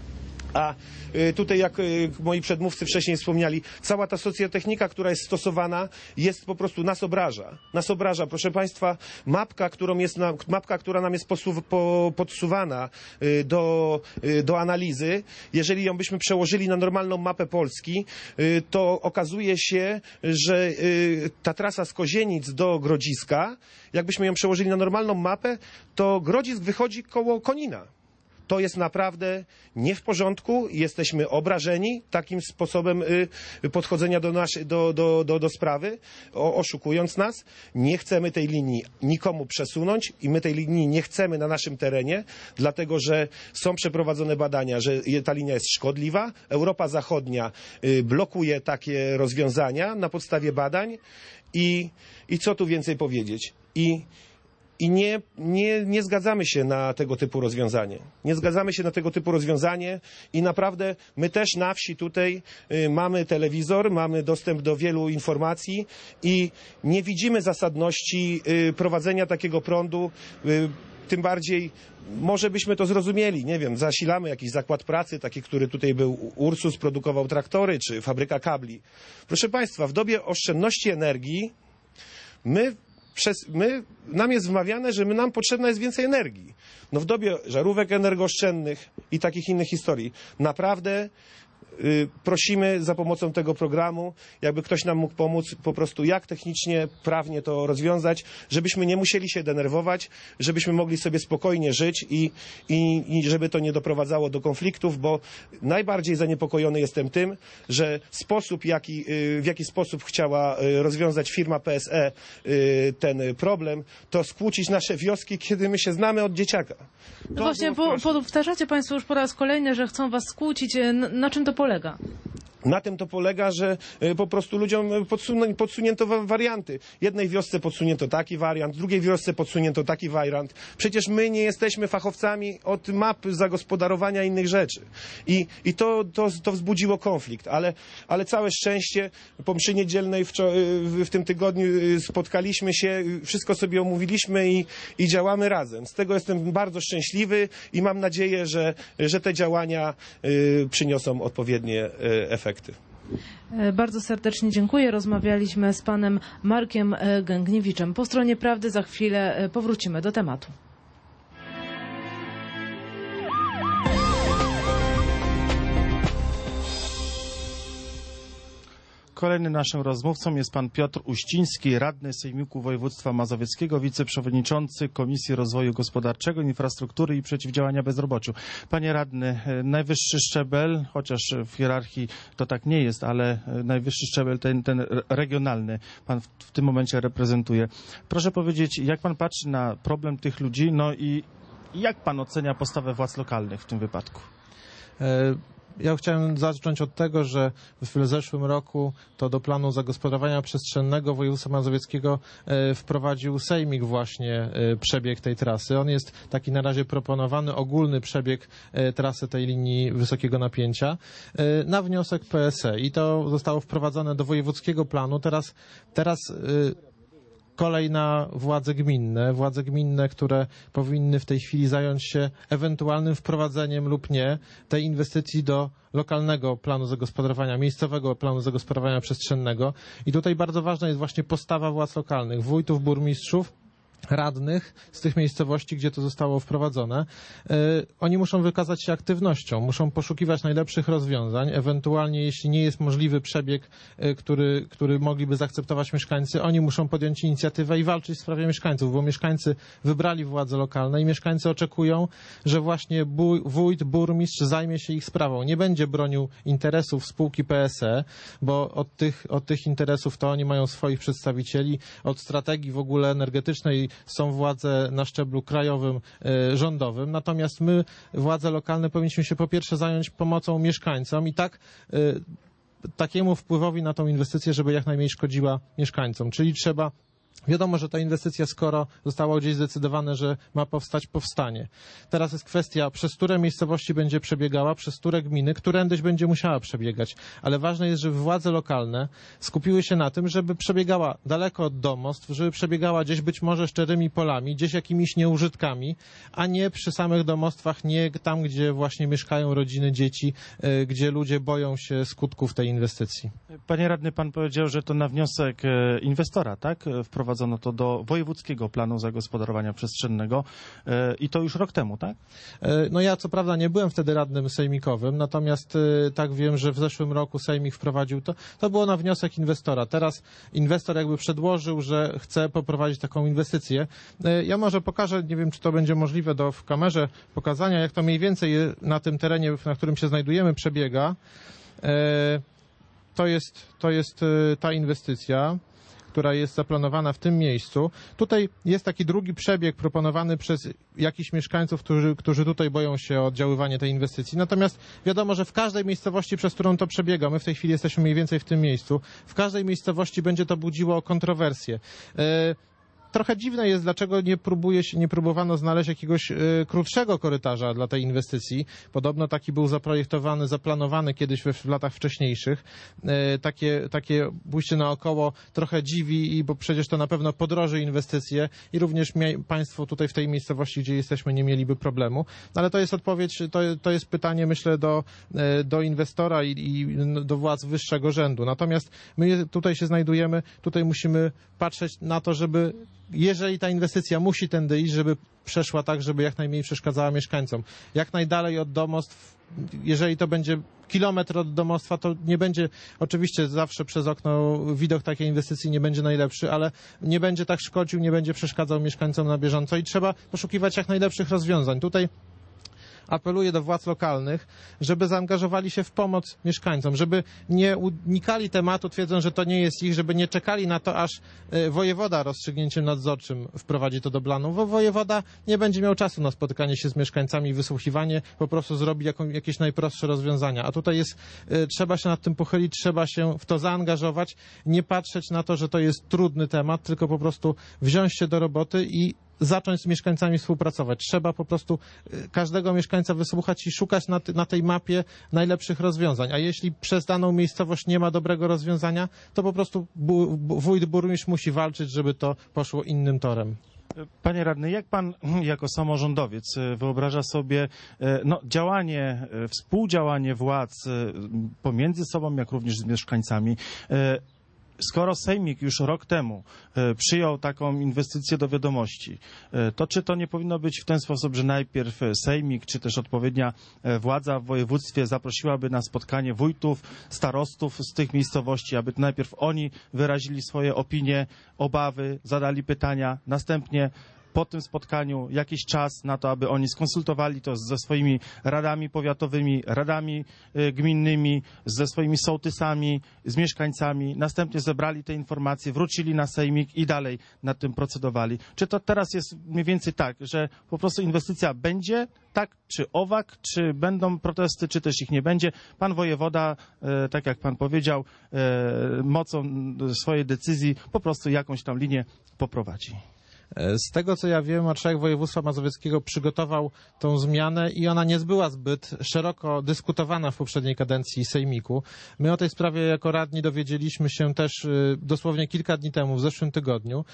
A tutaj, jak moi przedmówcy wcześniej wspomniali, cała ta socjotechnika, która jest stosowana, jest po prostu nas obraża. Nas obraża. Proszę Państwa, mapka, którą jest na, mapka, która nam jest posu, po, podsuwana do, do analizy, jeżeli ją byśmy przełożyli na normalną mapę Polski, to okazuje się, że ta trasa z Kozienic do Grodziska, jakbyśmy ją przełożyli na normalną mapę, to Grodzisk wychodzi koło Konina. To jest naprawdę nie w porządku, jesteśmy obrażeni takim sposobem podchodzenia do, naszej, do, do, do, do sprawy, oszukując nas. Nie chcemy tej linii nikomu przesunąć i my tej linii nie chcemy na naszym terenie, dlatego że są przeprowadzone badania, że ta linia jest szkodliwa. Europa Zachodnia blokuje takie rozwiązania na podstawie badań i, i co tu więcej powiedzieć? I I nie, nie, nie zgadzamy się na tego typu rozwiązanie. Nie zgadzamy się na tego typu rozwiązanie i naprawdę my też na wsi tutaj y, mamy telewizor, mamy dostęp do wielu informacji i nie widzimy zasadności y, prowadzenia takiego prądu, y, tym bardziej może byśmy to zrozumieli, nie wiem, zasilamy jakiś zakład pracy, taki, który tutaj był, Ursus produkował traktory, czy fabryka kabli. Proszę Państwa, w dobie oszczędności energii my Przez, my, nam jest wmawiane, że my, nam potrzebna jest więcej energii. No w dobie żarówek energooszczędnych i takich innych historii naprawdę prosimy za pomocą tego programu, jakby ktoś nam mógł pomóc, po prostu jak technicznie, prawnie to rozwiązać, żebyśmy nie musieli się denerwować, żebyśmy mogli sobie spokojnie żyć i, i, i żeby to nie doprowadzało do konfliktów, bo najbardziej zaniepokojony jestem tym, że sposób, jaki, w jaki sposób chciała rozwiązać firma P S E ten problem, to skłócić nasze wioski, kiedy my się znamy od dzieciaka. No właśnie, po, powtarzacie Państwo już po raz kolejny, że chcą Was skłócić. Na, na czym to polega? Na tym to polega, że po prostu ludziom podsunięto warianty. Jednej wiosce podsunięto taki wariant, drugiej wiosce podsunięto taki wariant. Przecież my nie jesteśmy fachowcami od map zagospodarowania innych rzeczy. I, i to, to, to wzbudziło konflikt. Ale, ale całe szczęście po mszy niedzielnej w, w tym tygodniu spotkaliśmy się, wszystko sobie omówiliśmy i, i działamy razem. Z tego jestem bardzo szczęśliwy i mam nadzieję, że, że te działania y, przyniosą odpowiednie y, efekty. Bardzo serdecznie dziękuję. Rozmawialiśmy z panem Markiem Gęgniewiczem. Po stronie prawdy za chwilę powrócimy do tematu. Kolejnym naszym rozmówcą jest pan Piotr Uściński, radny Sejmiku Województwa Mazowieckiego, wiceprzewodniczący Komisji Rozwoju Gospodarczego, Infrastruktury i Przeciwdziałania Bezrobociu. Panie radny, najwyższy szczebel, chociaż w hierarchii to tak nie jest, ale najwyższy szczebel, ten, ten regionalny, pan w, w tym momencie reprezentuje. Proszę powiedzieć, jak pan patrzy na problem tych ludzi, no i jak pan ocenia postawę władz lokalnych w tym wypadku? E Ja chciałem zacząć od tego, że w zeszłym roku to do planu zagospodarowania przestrzennego województwa mazowieckiego wprowadził Sejmik właśnie przebieg tej trasy. On jest taki na razie proponowany, ogólny przebieg trasy tej linii wysokiego napięcia na wniosek P S E i to zostało wprowadzone do wojewódzkiego planu. Teraz, teraz kolej na władze gminne, władze gminne, które powinny w tej chwili zająć się ewentualnym wprowadzeniem lub nie tej inwestycji do lokalnego planu zagospodarowania, miejscowego planu zagospodarowania przestrzennego. I tutaj bardzo ważna jest właśnie postawa władz lokalnych, wójtów, burmistrzów, radnych z tych miejscowości, gdzie to zostało wprowadzone. Yy, oni muszą wykazać się aktywnością, muszą poszukiwać najlepszych rozwiązań, ewentualnie jeśli nie jest możliwy przebieg, yy, który, który mogliby zaakceptować mieszkańcy, oni muszą podjąć inicjatywę i walczyć w sprawie mieszkańców, bo mieszkańcy wybrali władze lokalne i mieszkańcy oczekują, że właśnie buj, wójt, burmistrz zajmie się ich sprawą. Nie będzie bronił interesów spółki P S E, bo od tych, od tych interesów to oni mają swoich przedstawicieli, od strategii w ogóle energetycznej są władze na szczeblu krajowym, e, rządowym, natomiast my, władze lokalne, powinniśmy się po pierwsze zająć pomocą mieszkańcom i tak e, takiemu wpływowi na tą inwestycję, żeby jak najmniej szkodziła mieszkańcom, czyli trzeba. Wiadomo, że ta inwestycja, skoro zostało gdzieś zdecydowane, że ma powstać, powstanie. Teraz jest kwestia, przez które miejscowości będzie przebiegała, przez które gminy, którędyś będzie musiała przebiegać. Ale ważne jest, żeby władze lokalne skupiły się na tym, żeby przebiegała daleko od domostw, żeby przebiegała gdzieś być może szczerymi polami, gdzieś jakimiś nieużytkami, a nie przy samych domostwach, nie tam, gdzie właśnie mieszkają rodziny, dzieci, gdzie ludzie boją się skutków tej inwestycji. Panie radny, pan powiedział, że to na wniosek inwestora, tak? Wprowadzono to do wojewódzkiego planu zagospodarowania przestrzennego i to już rok temu, tak? No ja co prawda nie byłem wtedy radnym sejmikowym, natomiast tak wiem, że w zeszłym roku Sejmik wprowadził to. To było na wniosek inwestora. Teraz inwestor jakby przedłożył, że chce poprowadzić taką inwestycję. Ja może pokażę, nie wiem, czy to będzie możliwe do w kamerze pokazania, jak to mniej więcej na tym terenie, na którym się znajdujemy, przebiega. To jest, to jest ta inwestycja, która jest zaplanowana w tym miejscu. Tutaj jest taki drugi przebieg proponowany przez jakichś mieszkańców, którzy, którzy tutaj boją się o oddziaływanie tej inwestycji. Natomiast wiadomo, że w każdej miejscowości, przez którą to przebiega, my w tej chwili jesteśmy mniej więcej w tym miejscu, w każdej miejscowości będzie to budziło kontrowersje. Yy, Trochę dziwne jest, dlaczego nie próbuje się, nie próbowano znaleźć jakiegoś y, krótszego korytarza dla tej inwestycji. Podobno taki był zaprojektowany, zaplanowany kiedyś we, w latach wcześniejszych. Y, takie, takie pójście naokoło trochę dziwi, i bo przecież to na pewno podroży inwestycje i również mia- państwo tutaj w tej miejscowości, gdzie jesteśmy, nie mieliby problemu. Ale to jest odpowiedź, to, to jest pytanie, myślę, do, y, do inwestora i, i do władz wyższego rzędu. Natomiast my tutaj się znajdujemy, tutaj musimy patrzeć na to, żeby jeżeli ta inwestycja musi tędy iść, żeby przeszła tak, żeby jak najmniej przeszkadzała mieszkańcom. Jak najdalej od domostw, jeżeli to będzie kilometr od domostwa, to nie będzie, oczywiście zawsze przez okno widok takiej inwestycji nie będzie najlepszy, ale nie będzie tak szkodził, nie będzie przeszkadzał mieszkańcom na bieżąco i trzeba poszukiwać jak najlepszych rozwiązań. Tutaj apeluję do władz lokalnych, żeby zaangażowali się w pomoc mieszkańcom, żeby nie unikali tematu, twierdząc, że to nie jest ich, żeby nie czekali na to, aż wojewoda rozstrzygnięciem nadzorczym wprowadzi to do planu, bo wojewoda nie będzie miał czasu na spotykanie się z mieszkańcami i wysłuchiwanie, po prostu zrobi jaką, jakieś najprostsze rozwiązania. A tutaj jest, trzeba się nad tym pochylić, trzeba się w to zaangażować, nie patrzeć na to, że to jest trudny temat, tylko po prostu wziąć się do roboty i zacząć z mieszkańcami współpracować. Trzeba po prostu każdego mieszkańca wysłuchać i szukać na, na tej mapie najlepszych rozwiązań. A jeśli przez daną miejscowość nie ma dobrego rozwiązania, to po prostu bu, bu, wójt, burmistrz musi walczyć, żeby to poszło innym torem. Panie radny, jak pan jako samorządowiec wyobraża sobie no, działanie, współdziałanie władz pomiędzy sobą, jak również z mieszkańcami? Skoro Sejmik już rok temu e, przyjął taką inwestycję do wiadomości, e, to czy to nie powinno być w ten sposób, że najpierw Sejmik, czy też odpowiednia e, władza w województwie zaprosiłaby na spotkanie wójtów, starostów z tych miejscowości, aby najpierw oni wyrazili swoje opinie, obawy, zadali pytania, następnie po tym spotkaniu jakiś czas na to, aby oni skonsultowali to ze swoimi radami powiatowymi, radami gminnymi, ze swoimi sołtysami, z mieszkańcami, następnie zebrali te informacje, wrócili na sejmik i dalej nad tym procedowali. Czy to teraz jest mniej więcej tak, że po prostu inwestycja będzie, tak czy owak, czy będą protesty, czy też ich nie będzie? Pan wojewoda, tak jak pan powiedział, mocą swojej decyzji po prostu jakąś tam linię poprowadzi. Z tego, co ja wiem, marszałek województwa mazowieckiego przygotował tą zmianę i ona nie była zbyt szeroko dyskutowana w poprzedniej kadencji Sejmiku. My o tej sprawie jako radni dowiedzieliśmy się też dosłownie kilka dni temu, w zeszłym tygodniu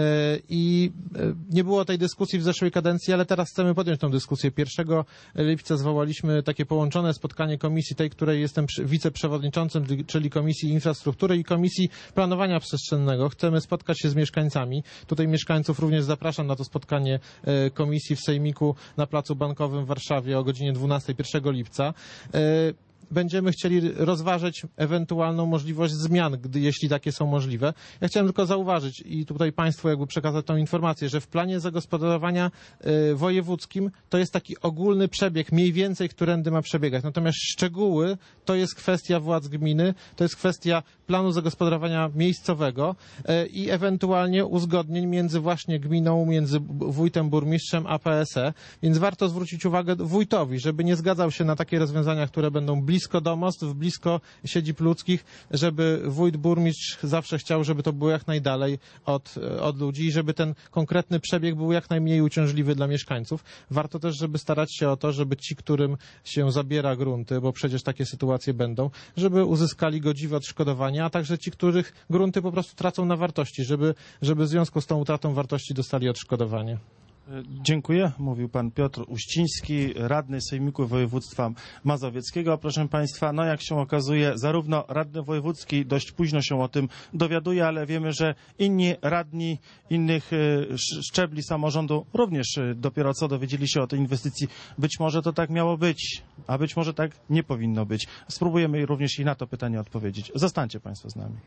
i nie było tej dyskusji w zeszłej kadencji, ale teraz chcemy podjąć tę dyskusję. pierwszego lipca zwołaliśmy takie połączone spotkanie komisji, tej, której jestem wiceprzewodniczącym, czyli Komisji Infrastruktury i Komisji Planowania Przestrzennego. Chcemy spotkać się z mieszkańcami. Tutaj mieszkańców również zapraszam na to spotkanie komisji w Sejmiku na Placu Bankowym w Warszawie o godzinie dwunastej pierwszego lipca. Będziemy chcieli rozważyć ewentualną możliwość zmian, gdy, jeśli takie są możliwe. Ja chciałem tylko zauważyć i tutaj Państwu jakby przekazać tą informację, że w planie zagospodarowania y, wojewódzkim to jest taki ogólny przebieg, mniej więcej, którędy ma przebiegać. Natomiast szczegóły to jest kwestia władz gminy, to jest kwestia planu zagospodarowania miejscowego y, i ewentualnie uzgodnień między właśnie gminą, między wójtem, burmistrzem a P S E. Więc warto zwrócić uwagę wójtowi, żeby nie zgadzał się na takie rozwiązania, które będą blisko blisko domostw, blisko siedzib ludzkich, żeby wójt, burmistrz zawsze chciał, żeby to było jak najdalej od, od ludzi i żeby ten konkretny przebieg był jak najmniej uciążliwy dla mieszkańców. Warto też, żeby starać się o to, żeby ci, którym się zabiera grunty, bo przecież takie sytuacje będą, żeby uzyskali godziwe odszkodowania, a także ci, których grunty po prostu tracą na wartości, żeby, żeby w związku z tą utratą wartości dostali odszkodowanie. Dziękuję. Mówił pan Piotr Uściński, radny Sejmiku Województwa Mazowieckiego. Proszę państwa, no jak się okazuje, zarówno radny wojewódzki dość późno się o tym dowiaduje, ale wiemy, że inni radni innych szczebli samorządu również dopiero co dowiedzieli się o tej inwestycji. Być może to tak miało być, a być może tak nie powinno być. Spróbujemy również i na to pytanie odpowiedzieć. Zostańcie państwo z nami.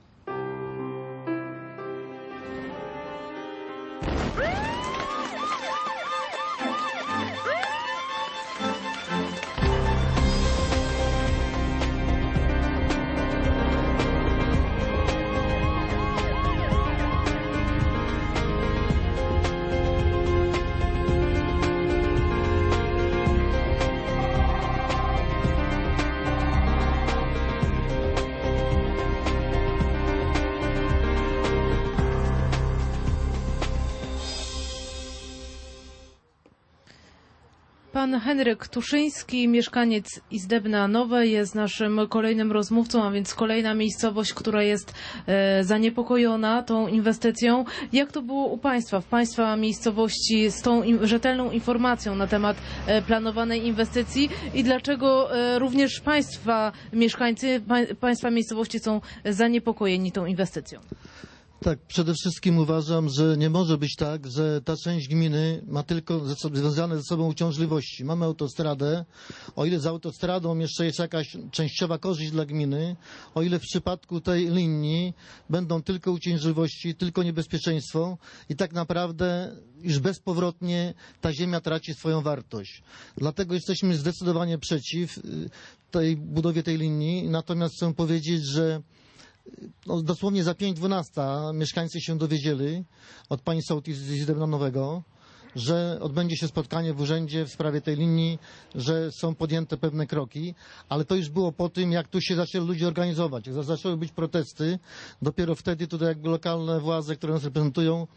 Pan Henryk Tuszyński, mieszkaniec Izdebna Nowe, jest naszym kolejnym rozmówcą, a więc kolejna miejscowość, która jest e, zaniepokojona tą inwestycją. Jak to było u Państwa, w Państwa miejscowości z tą im, rzetelną informacją na temat e, planowanej inwestycji i dlaczego e, również Państwa mieszkańcy, pa, Państwa miejscowości są zaniepokojeni tą inwestycją? Tak, przede wszystkim uważam, że nie może być tak, że ta część gminy ma tylko ze sobą, związane ze sobą uciążliwości. Mamy autostradę, o ile z autostradą jeszcze jest jakaś częściowa korzyść dla gminy, o ile w przypadku tej linii będą tylko uciążliwości, tylko niebezpieczeństwo i tak naprawdę już bezpowrotnie ta ziemia traci swoją wartość. Dlatego jesteśmy zdecydowanie przeciw tej budowie tej linii, natomiast chcę powiedzieć, że no, dosłownie za pięć dwunasta mieszkańcy się dowiedzieli od pani sołtys z Dębnowego, że odbędzie się spotkanie w urzędzie w sprawie tej linii, że są podjęte pewne kroki, ale to już było po tym, jak tu się zaczęli ludzie organizować. Jak zaczęły być protesty, dopiero wtedy tutaj jakby lokalne władze, które nas reprezentują,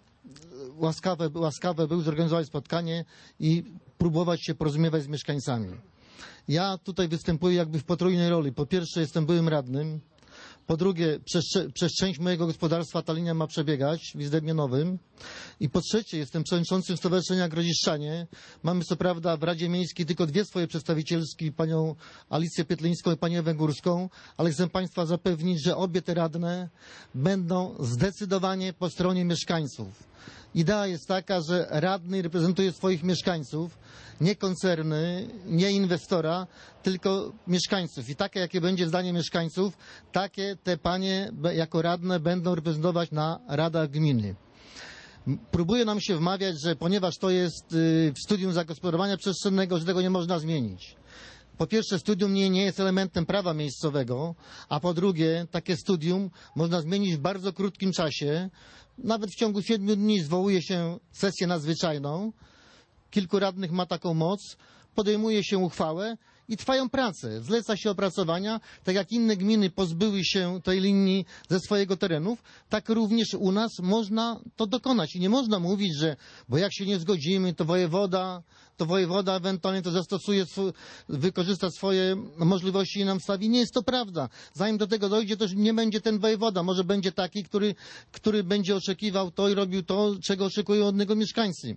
łaskawe, łaskawe były zorganizować spotkanie i próbować się porozumiewać z mieszkańcami. Ja tutaj występuję jakby w potrójnej roli. Po pierwsze jestem byłym radnym, po drugie, przez, przez część mojego gospodarstwa ta linia ma przebiegać w Izdebnianowym. I po trzecie, jestem przewodniczącym Stowarzyszenia Grodziszczanie. Mamy co prawda w Radzie Miejskiej tylko dwie swoje przedstawicielski, panią Alicję Pietlińską i panią Ewę Górską, ale chcę państwa zapewnić, że obie te radne będą zdecydowanie po stronie mieszkańców. Idea jest taka, że radny reprezentuje swoich mieszkańców, nie koncerny, nie inwestora, tylko mieszkańców. I takie, jakie będzie zdanie mieszkańców, takie te panie jako radne będą reprezentować na radach gminy. Próbuje nam się wmawiać, że ponieważ to jest w studium zagospodarowania przestrzennego, że tego nie można zmienić. Po pierwsze, studium nie, nie jest elementem prawa miejscowego, a po drugie, takie studium można zmienić w bardzo krótkim czasie. Nawet w ciągu siedmiu dni zwołuje się sesję nadzwyczajną, kilku radnych ma taką moc, podejmuje się uchwałę i trwają prace. Zleca się opracowania, tak jak inne gminy pozbyły się tej linii ze swojego terenów, tak również u nas można to dokonać. I nie można mówić, że bo jak się nie zgodzimy, to wojewoda, to wojewoda ewentualnie to zastosuje, wykorzysta swoje możliwości i nam wstawi. Nie jest to prawda. Zanim do tego dojdzie, to już nie będzie ten wojewoda. Może będzie taki, który, który będzie oczekiwał to i robił to, czego oczekują od niego mieszkańcy.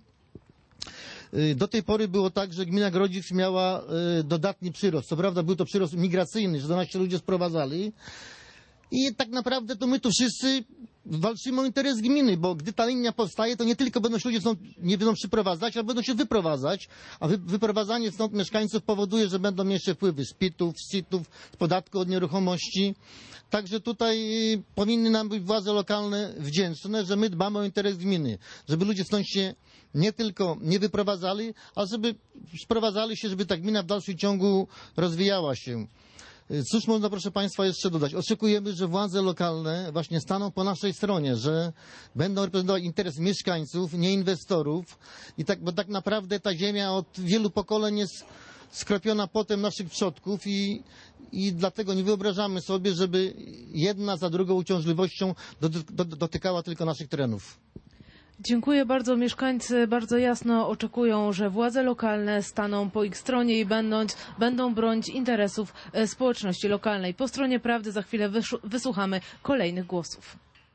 Do tej pory było tak, że gmina Grodzisk miała dodatni przyrost. Co prawda był to przyrost migracyjny, że do nas się ludzie sprowadzali. I tak naprawdę to my tu wszyscy walczymy o interes gminy, bo gdy ta linia powstaje, to nie tylko będą się ludzie stąd nie będą przyprowadzać, ale będą się wyprowadzać, a wy, wyprowadzanie stąd mieszkańców powoduje, że będą jeszcze wpływy z pitów, z sitów, z podatku od nieruchomości. Także tutaj powinny nam być władze lokalne wdzięczne, że my dbamy o interes gminy, żeby ludzie stąd się nie tylko nie wyprowadzali, ale żeby sprowadzali się, żeby ta gmina w dalszym ciągu rozwijała się. Cóż można, proszę państwa, jeszcze dodać? Oczekujemy, że władze lokalne właśnie staną po naszej stronie, że będą reprezentować interes mieszkańców, nie inwestorów. I tak, bo tak naprawdę ta ziemia od wielu pokoleń jest skropiona potem naszych przodków i, i dlatego nie wyobrażamy sobie, żeby jedna za drugą uciążliwością dotykała tylko naszych terenów. Dziękuję bardzo. Mieszkańcy bardzo jasno oczekują, że władze lokalne staną po ich stronie i będą, będą bronić interesów społeczności lokalnej. Po stronie prawdy za chwilę wysłuchamy kolejnych głosów.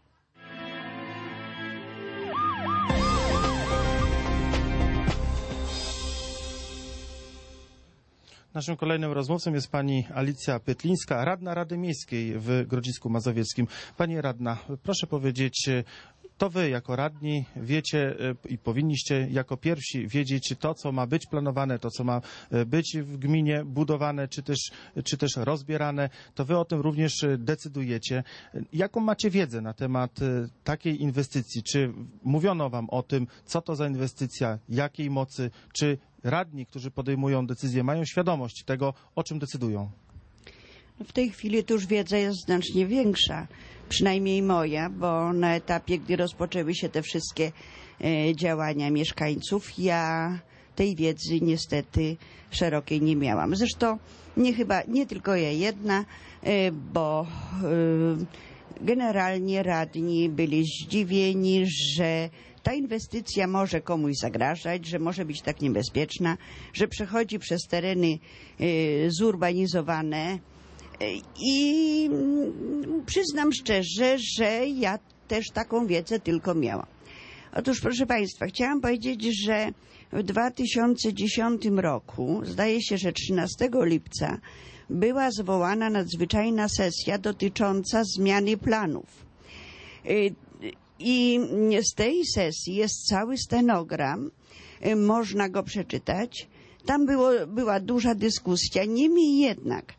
Naszym kolejnym rozmówcą jest pani Alicja Pytlińska, radna Rady Miejskiej w Grodzisku Mazowieckim. Pani radna, proszę powiedzieć, to wy jako radni wiecie i powinniście jako pierwsi wiedzieć to, co ma być planowane, to, co ma być w gminie budowane, czy też, czy też rozbierane. To wy o tym również decydujecie. Jaką macie wiedzę na temat takiej inwestycji? Czy mówiono wam o tym, co to za inwestycja, jakiej mocy, czy radni, którzy podejmują decyzje, mają świadomość tego, o czym decydują? W tej chwili to już wiedza jest znacznie większa, przynajmniej moja, bo na etapie, gdy rozpoczęły się te wszystkie e, działania mieszkańców, ja tej wiedzy niestety szerokiej nie miałam. Zresztą nie chyba, nie tylko ja jedna, e, bo e, generalnie radni byli zdziwieni, że ta inwestycja może komuś zagrażać, że może być tak niebezpieczna, że przechodzi przez tereny e, zurbanizowane. I przyznam szczerze, że ja też taką wiedzę tylko miałam. Otóż, proszę państwa, chciałam powiedzieć, że w dwa tysiące dziesiątym roku, zdaje się, że trzynastego lipca, była zwołana nadzwyczajna sesja dotycząca zmiany planów. I z tej sesji jest cały stenogram, można go przeczytać. Tam było, była duża dyskusja, niemniej jednak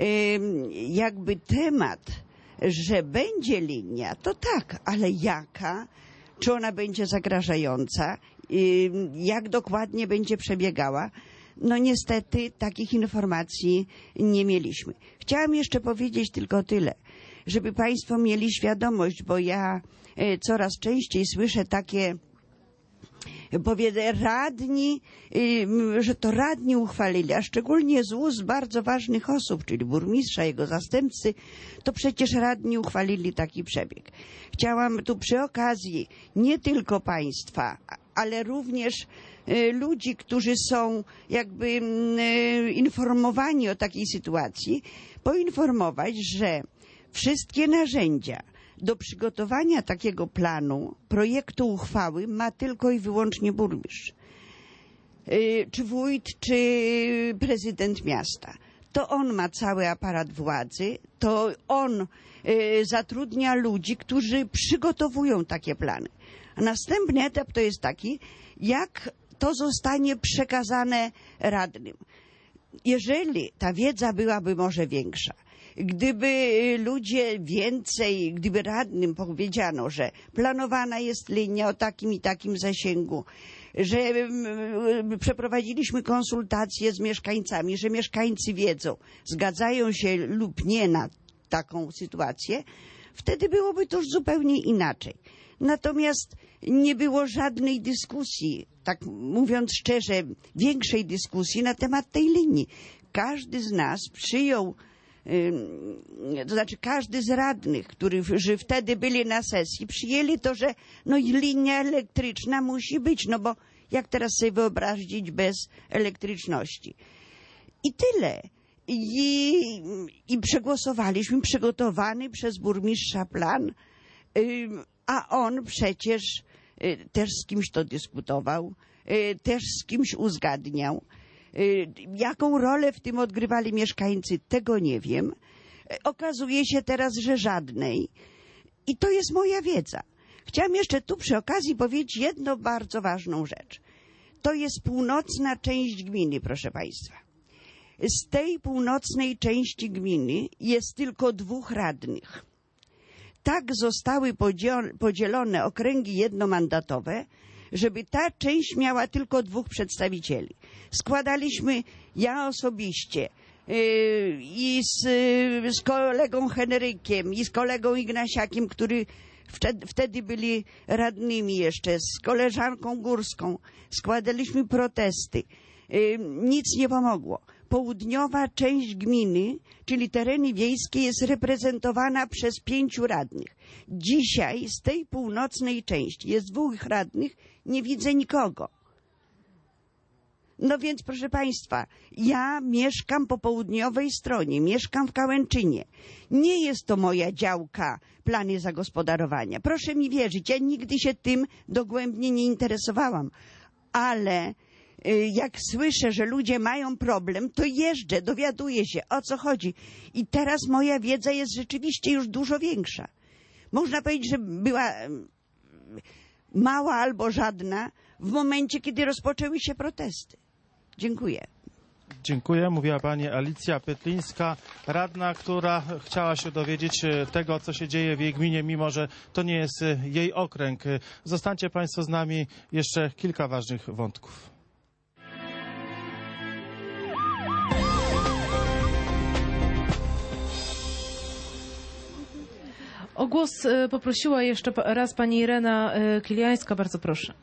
jakby temat, że będzie linia, to tak, ale jaka? Czy ona będzie zagrażająca? Jak dokładnie będzie przebiegała? No niestety takich informacji nie mieliśmy. Chciałam jeszcze powiedzieć tylko tyle, żeby Państwo mieli świadomość, bo ja coraz częściej słyszę takie powiedzę radni, że to radni uchwalili, a szczególnie z ust bardzo ważnych osób, czyli burmistrza, jego zastępcy, to przecież radni uchwalili taki przebieg. Chciałam tu przy okazji nie tylko Państwa, ale również ludzi, którzy są jakby informowani o takiej sytuacji, poinformować, że wszystkie narzędzia do przygotowania takiego planu, projektu uchwały ma tylko i wyłącznie burmistrz, czy wójt, czy prezydent miasta. To on ma cały aparat władzy, to on zatrudnia ludzi, którzy przygotowują takie plany. A następny etap to jest taki, jak to zostanie przekazane radnym. Jeżeli ta wiedza byłaby może większa, gdyby ludzie więcej, gdyby radnym powiedziano, że planowana jest linia o takim i takim zasięgu, że przeprowadziliśmy konsultacje z mieszkańcami, że mieszkańcy wiedzą, zgadzają się lub nie na taką sytuację, wtedy byłoby to już zupełnie inaczej. Natomiast nie było żadnej dyskusji, tak mówiąc szczerze, większej dyskusji na temat tej linii. Każdy z nas przyjął, to znaczy każdy z radnych, którzy wtedy byli na sesji, przyjęli to, że no linia elektryczna musi być, no bo jak teraz sobie wyobrazić bez elektryczności. I tyle. I, i przegłosowaliśmy przygotowany przez burmistrza plan, a on przecież też z kimś to dyskutował, też z kimś uzgadniał. Jaką rolę w tym odgrywali mieszkańcy, tego nie wiem. Okazuje się teraz, że żadnej. I to jest moja wiedza. Chciałam jeszcze tu przy okazji powiedzieć jedną bardzo ważną rzecz. To jest północna część gminy, proszę Państwa. Z tej północnej części gminy jest tylko dwóch radnych. Tak zostały podzielone okręgi jednomandatowe, żeby ta część miała tylko dwóch przedstawicieli. Składaliśmy, ja osobiście yy, i z, yy, z kolegą Henrykiem i z kolegą Ignasiakiem, który wtedy, wtedy byli radnymi jeszcze, z koleżanką Górską, składaliśmy protesty. Yy, nic nie pomogło. Południowa część gminy, czyli tereny wiejskie, jest reprezentowana przez pięciu radnych. Dzisiaj z tej północnej części jest dwóch radnych, nie widzę nikogo. No więc, proszę Państwa, ja mieszkam po południowej stronie, mieszkam w Kałęczynie. Nie jest to moja działka, plany zagospodarowania. Proszę mi wierzyć, ja nigdy się tym dogłębnie nie interesowałam, ale jak słyszę, że ludzie mają problem, to jeżdżę, dowiaduję się, o co chodzi. I teraz moja wiedza jest rzeczywiście już dużo większa. Można powiedzieć, że była mała albo żadna w momencie, kiedy rozpoczęły się protesty. Dziękuję. Dziękuję. Mówiła pani Alicja Pytlińska, radna, która chciała się dowiedzieć tego, co się dzieje w jej gminie, mimo że to nie jest jej okręg. Zostańcie Państwo z nami, jeszcze kilka ważnych wątków. O głos poprosiła jeszcze raz pani Irena Kiliańska. Bardzo proszę.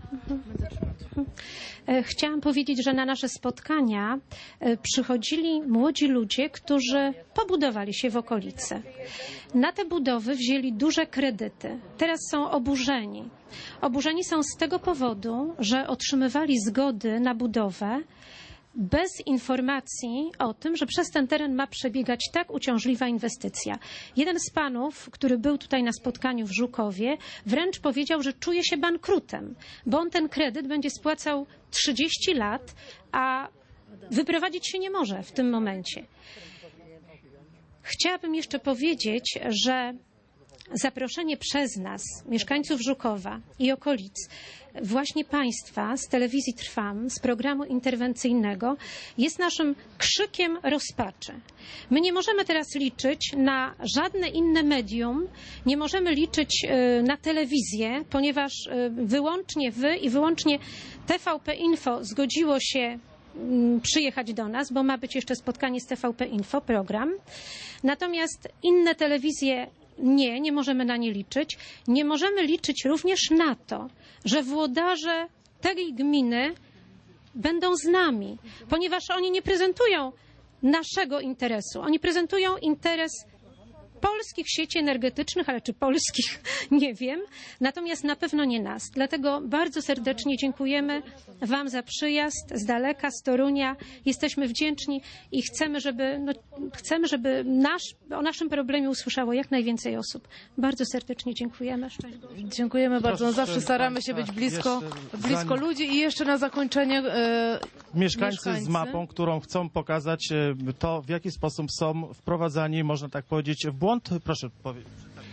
Chciałam powiedzieć, że na nasze spotkania przychodzili młodzi ludzie, którzy pobudowali się w okolicy. Na te budowy wzięli duże kredyty. Teraz są oburzeni. Oburzeni są z tego powodu, że otrzymywali zgody na budowę bez informacji o tym, że przez ten teren ma przebiegać tak uciążliwa inwestycja. Jeden z panów, który był tutaj na spotkaniu w Żukowie, wręcz powiedział, że czuje się bankrutem, bo on ten kredyt będzie spłacał trzydzieści lat, a wyprowadzić się nie może w tym momencie. Chciałabym jeszcze powiedzieć, że zaproszenie przez nas, mieszkańców Żukowa i okolic, właśnie Państwa z telewizji Trwam, z programu interwencyjnego, jest naszym krzykiem rozpaczy. My nie możemy teraz liczyć na żadne inne medium, nie możemy liczyć na telewizję, ponieważ wyłącznie Wy i wyłącznie T V P Info zgodziło się przyjechać do nas, bo ma być jeszcze spotkanie z T V P Info, program. Natomiast inne telewizje nie, nie możemy na nie liczyć. Nie możemy liczyć również na to, że włodarze tej gminy będą z nami, ponieważ oni nie prezentują naszego interesu. Oni prezentują interes polskich sieci energetycznych, ale czy polskich, nie wiem, natomiast na pewno nie nas. Dlatego bardzo serdecznie dziękujemy Wam za przyjazd z daleka, z Torunia. Jesteśmy wdzięczni i chcemy, żeby, no, chcemy, żeby nasz, o naszym problemie usłyszało jak najwięcej osób. Bardzo serdecznie dziękujemy. Szczęść Boże. Dziękujemy bardzo. No, zawsze staramy się być blisko, blisko ludzi i jeszcze na zakończenie e, mieszkańcy, mieszkańcy z mapą, którą chcą pokazać e, to, w jaki sposób są wprowadzani, można tak powiedzieć, w błąd. Proszę powiedzieć.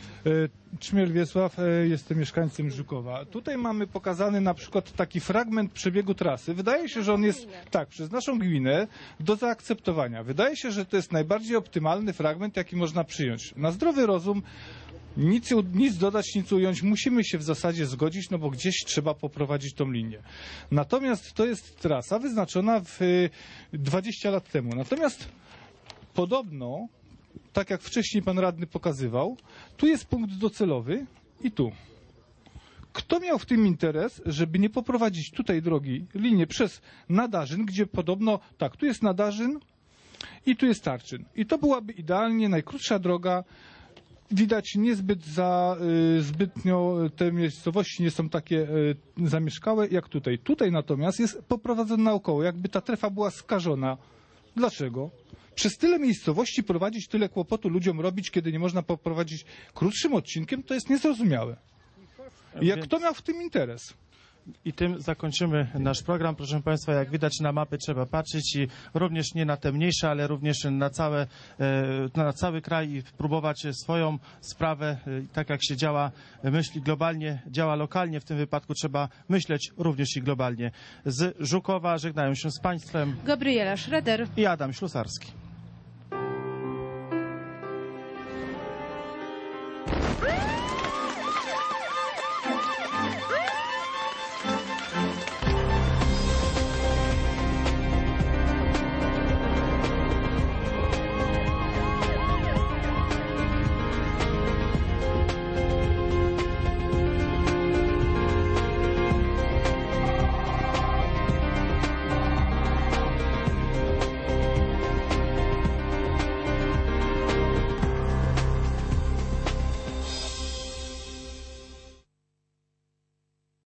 Czmiel Wiesław, jestem mieszkańcem Żukowa. Tutaj mamy pokazany na przykład taki fragment przebiegu trasy. Wydaje się, że on jest, tak, przez naszą gminę do zaakceptowania. Wydaje się, że to jest najbardziej optymalny fragment, jaki można przyjąć. Na zdrowy rozum nic, nic dodać, nic ująć. Musimy się w zasadzie zgodzić, no bo gdzieś trzeba poprowadzić tą linię. Natomiast to jest trasa wyznaczona w dwadzieścia lat temu. Natomiast podobno, tak jak wcześniej pan radny pokazywał, tu jest punkt docelowy i tu. Kto miał w tym interes, żeby nie poprowadzić tutaj drogi, linię przez Nadarzyn, gdzie podobno, tak, tu jest Nadarzyn i tu jest Tarczyn. I to byłaby idealnie najkrótsza droga. Widać niezbyt za, y, zbytnio te miejscowości nie są takie y, zamieszkałe jak tutaj. Tutaj natomiast jest poprowadzone naokoło, jakby ta trefa była skażona. Dlaczego? Przez tyle miejscowości prowadzić tyle kłopotu ludziom robić, kiedy nie można poprowadzić krótszym odcinkiem, to jest niezrozumiałe. I jak kto miał w tym interes? I tym zakończymy nasz program. Proszę Państwa, jak widać na mapy trzeba patrzeć i również nie na te mniejsze, ale również na, całe, na cały kraj i próbować swoją sprawę, tak jak się działa, myśli globalnie, działa lokalnie. W tym wypadku trzeba myśleć również i globalnie. Z Żukowa żegnają się z Państwem Gabriela Schroeder i Adam Ślusarski.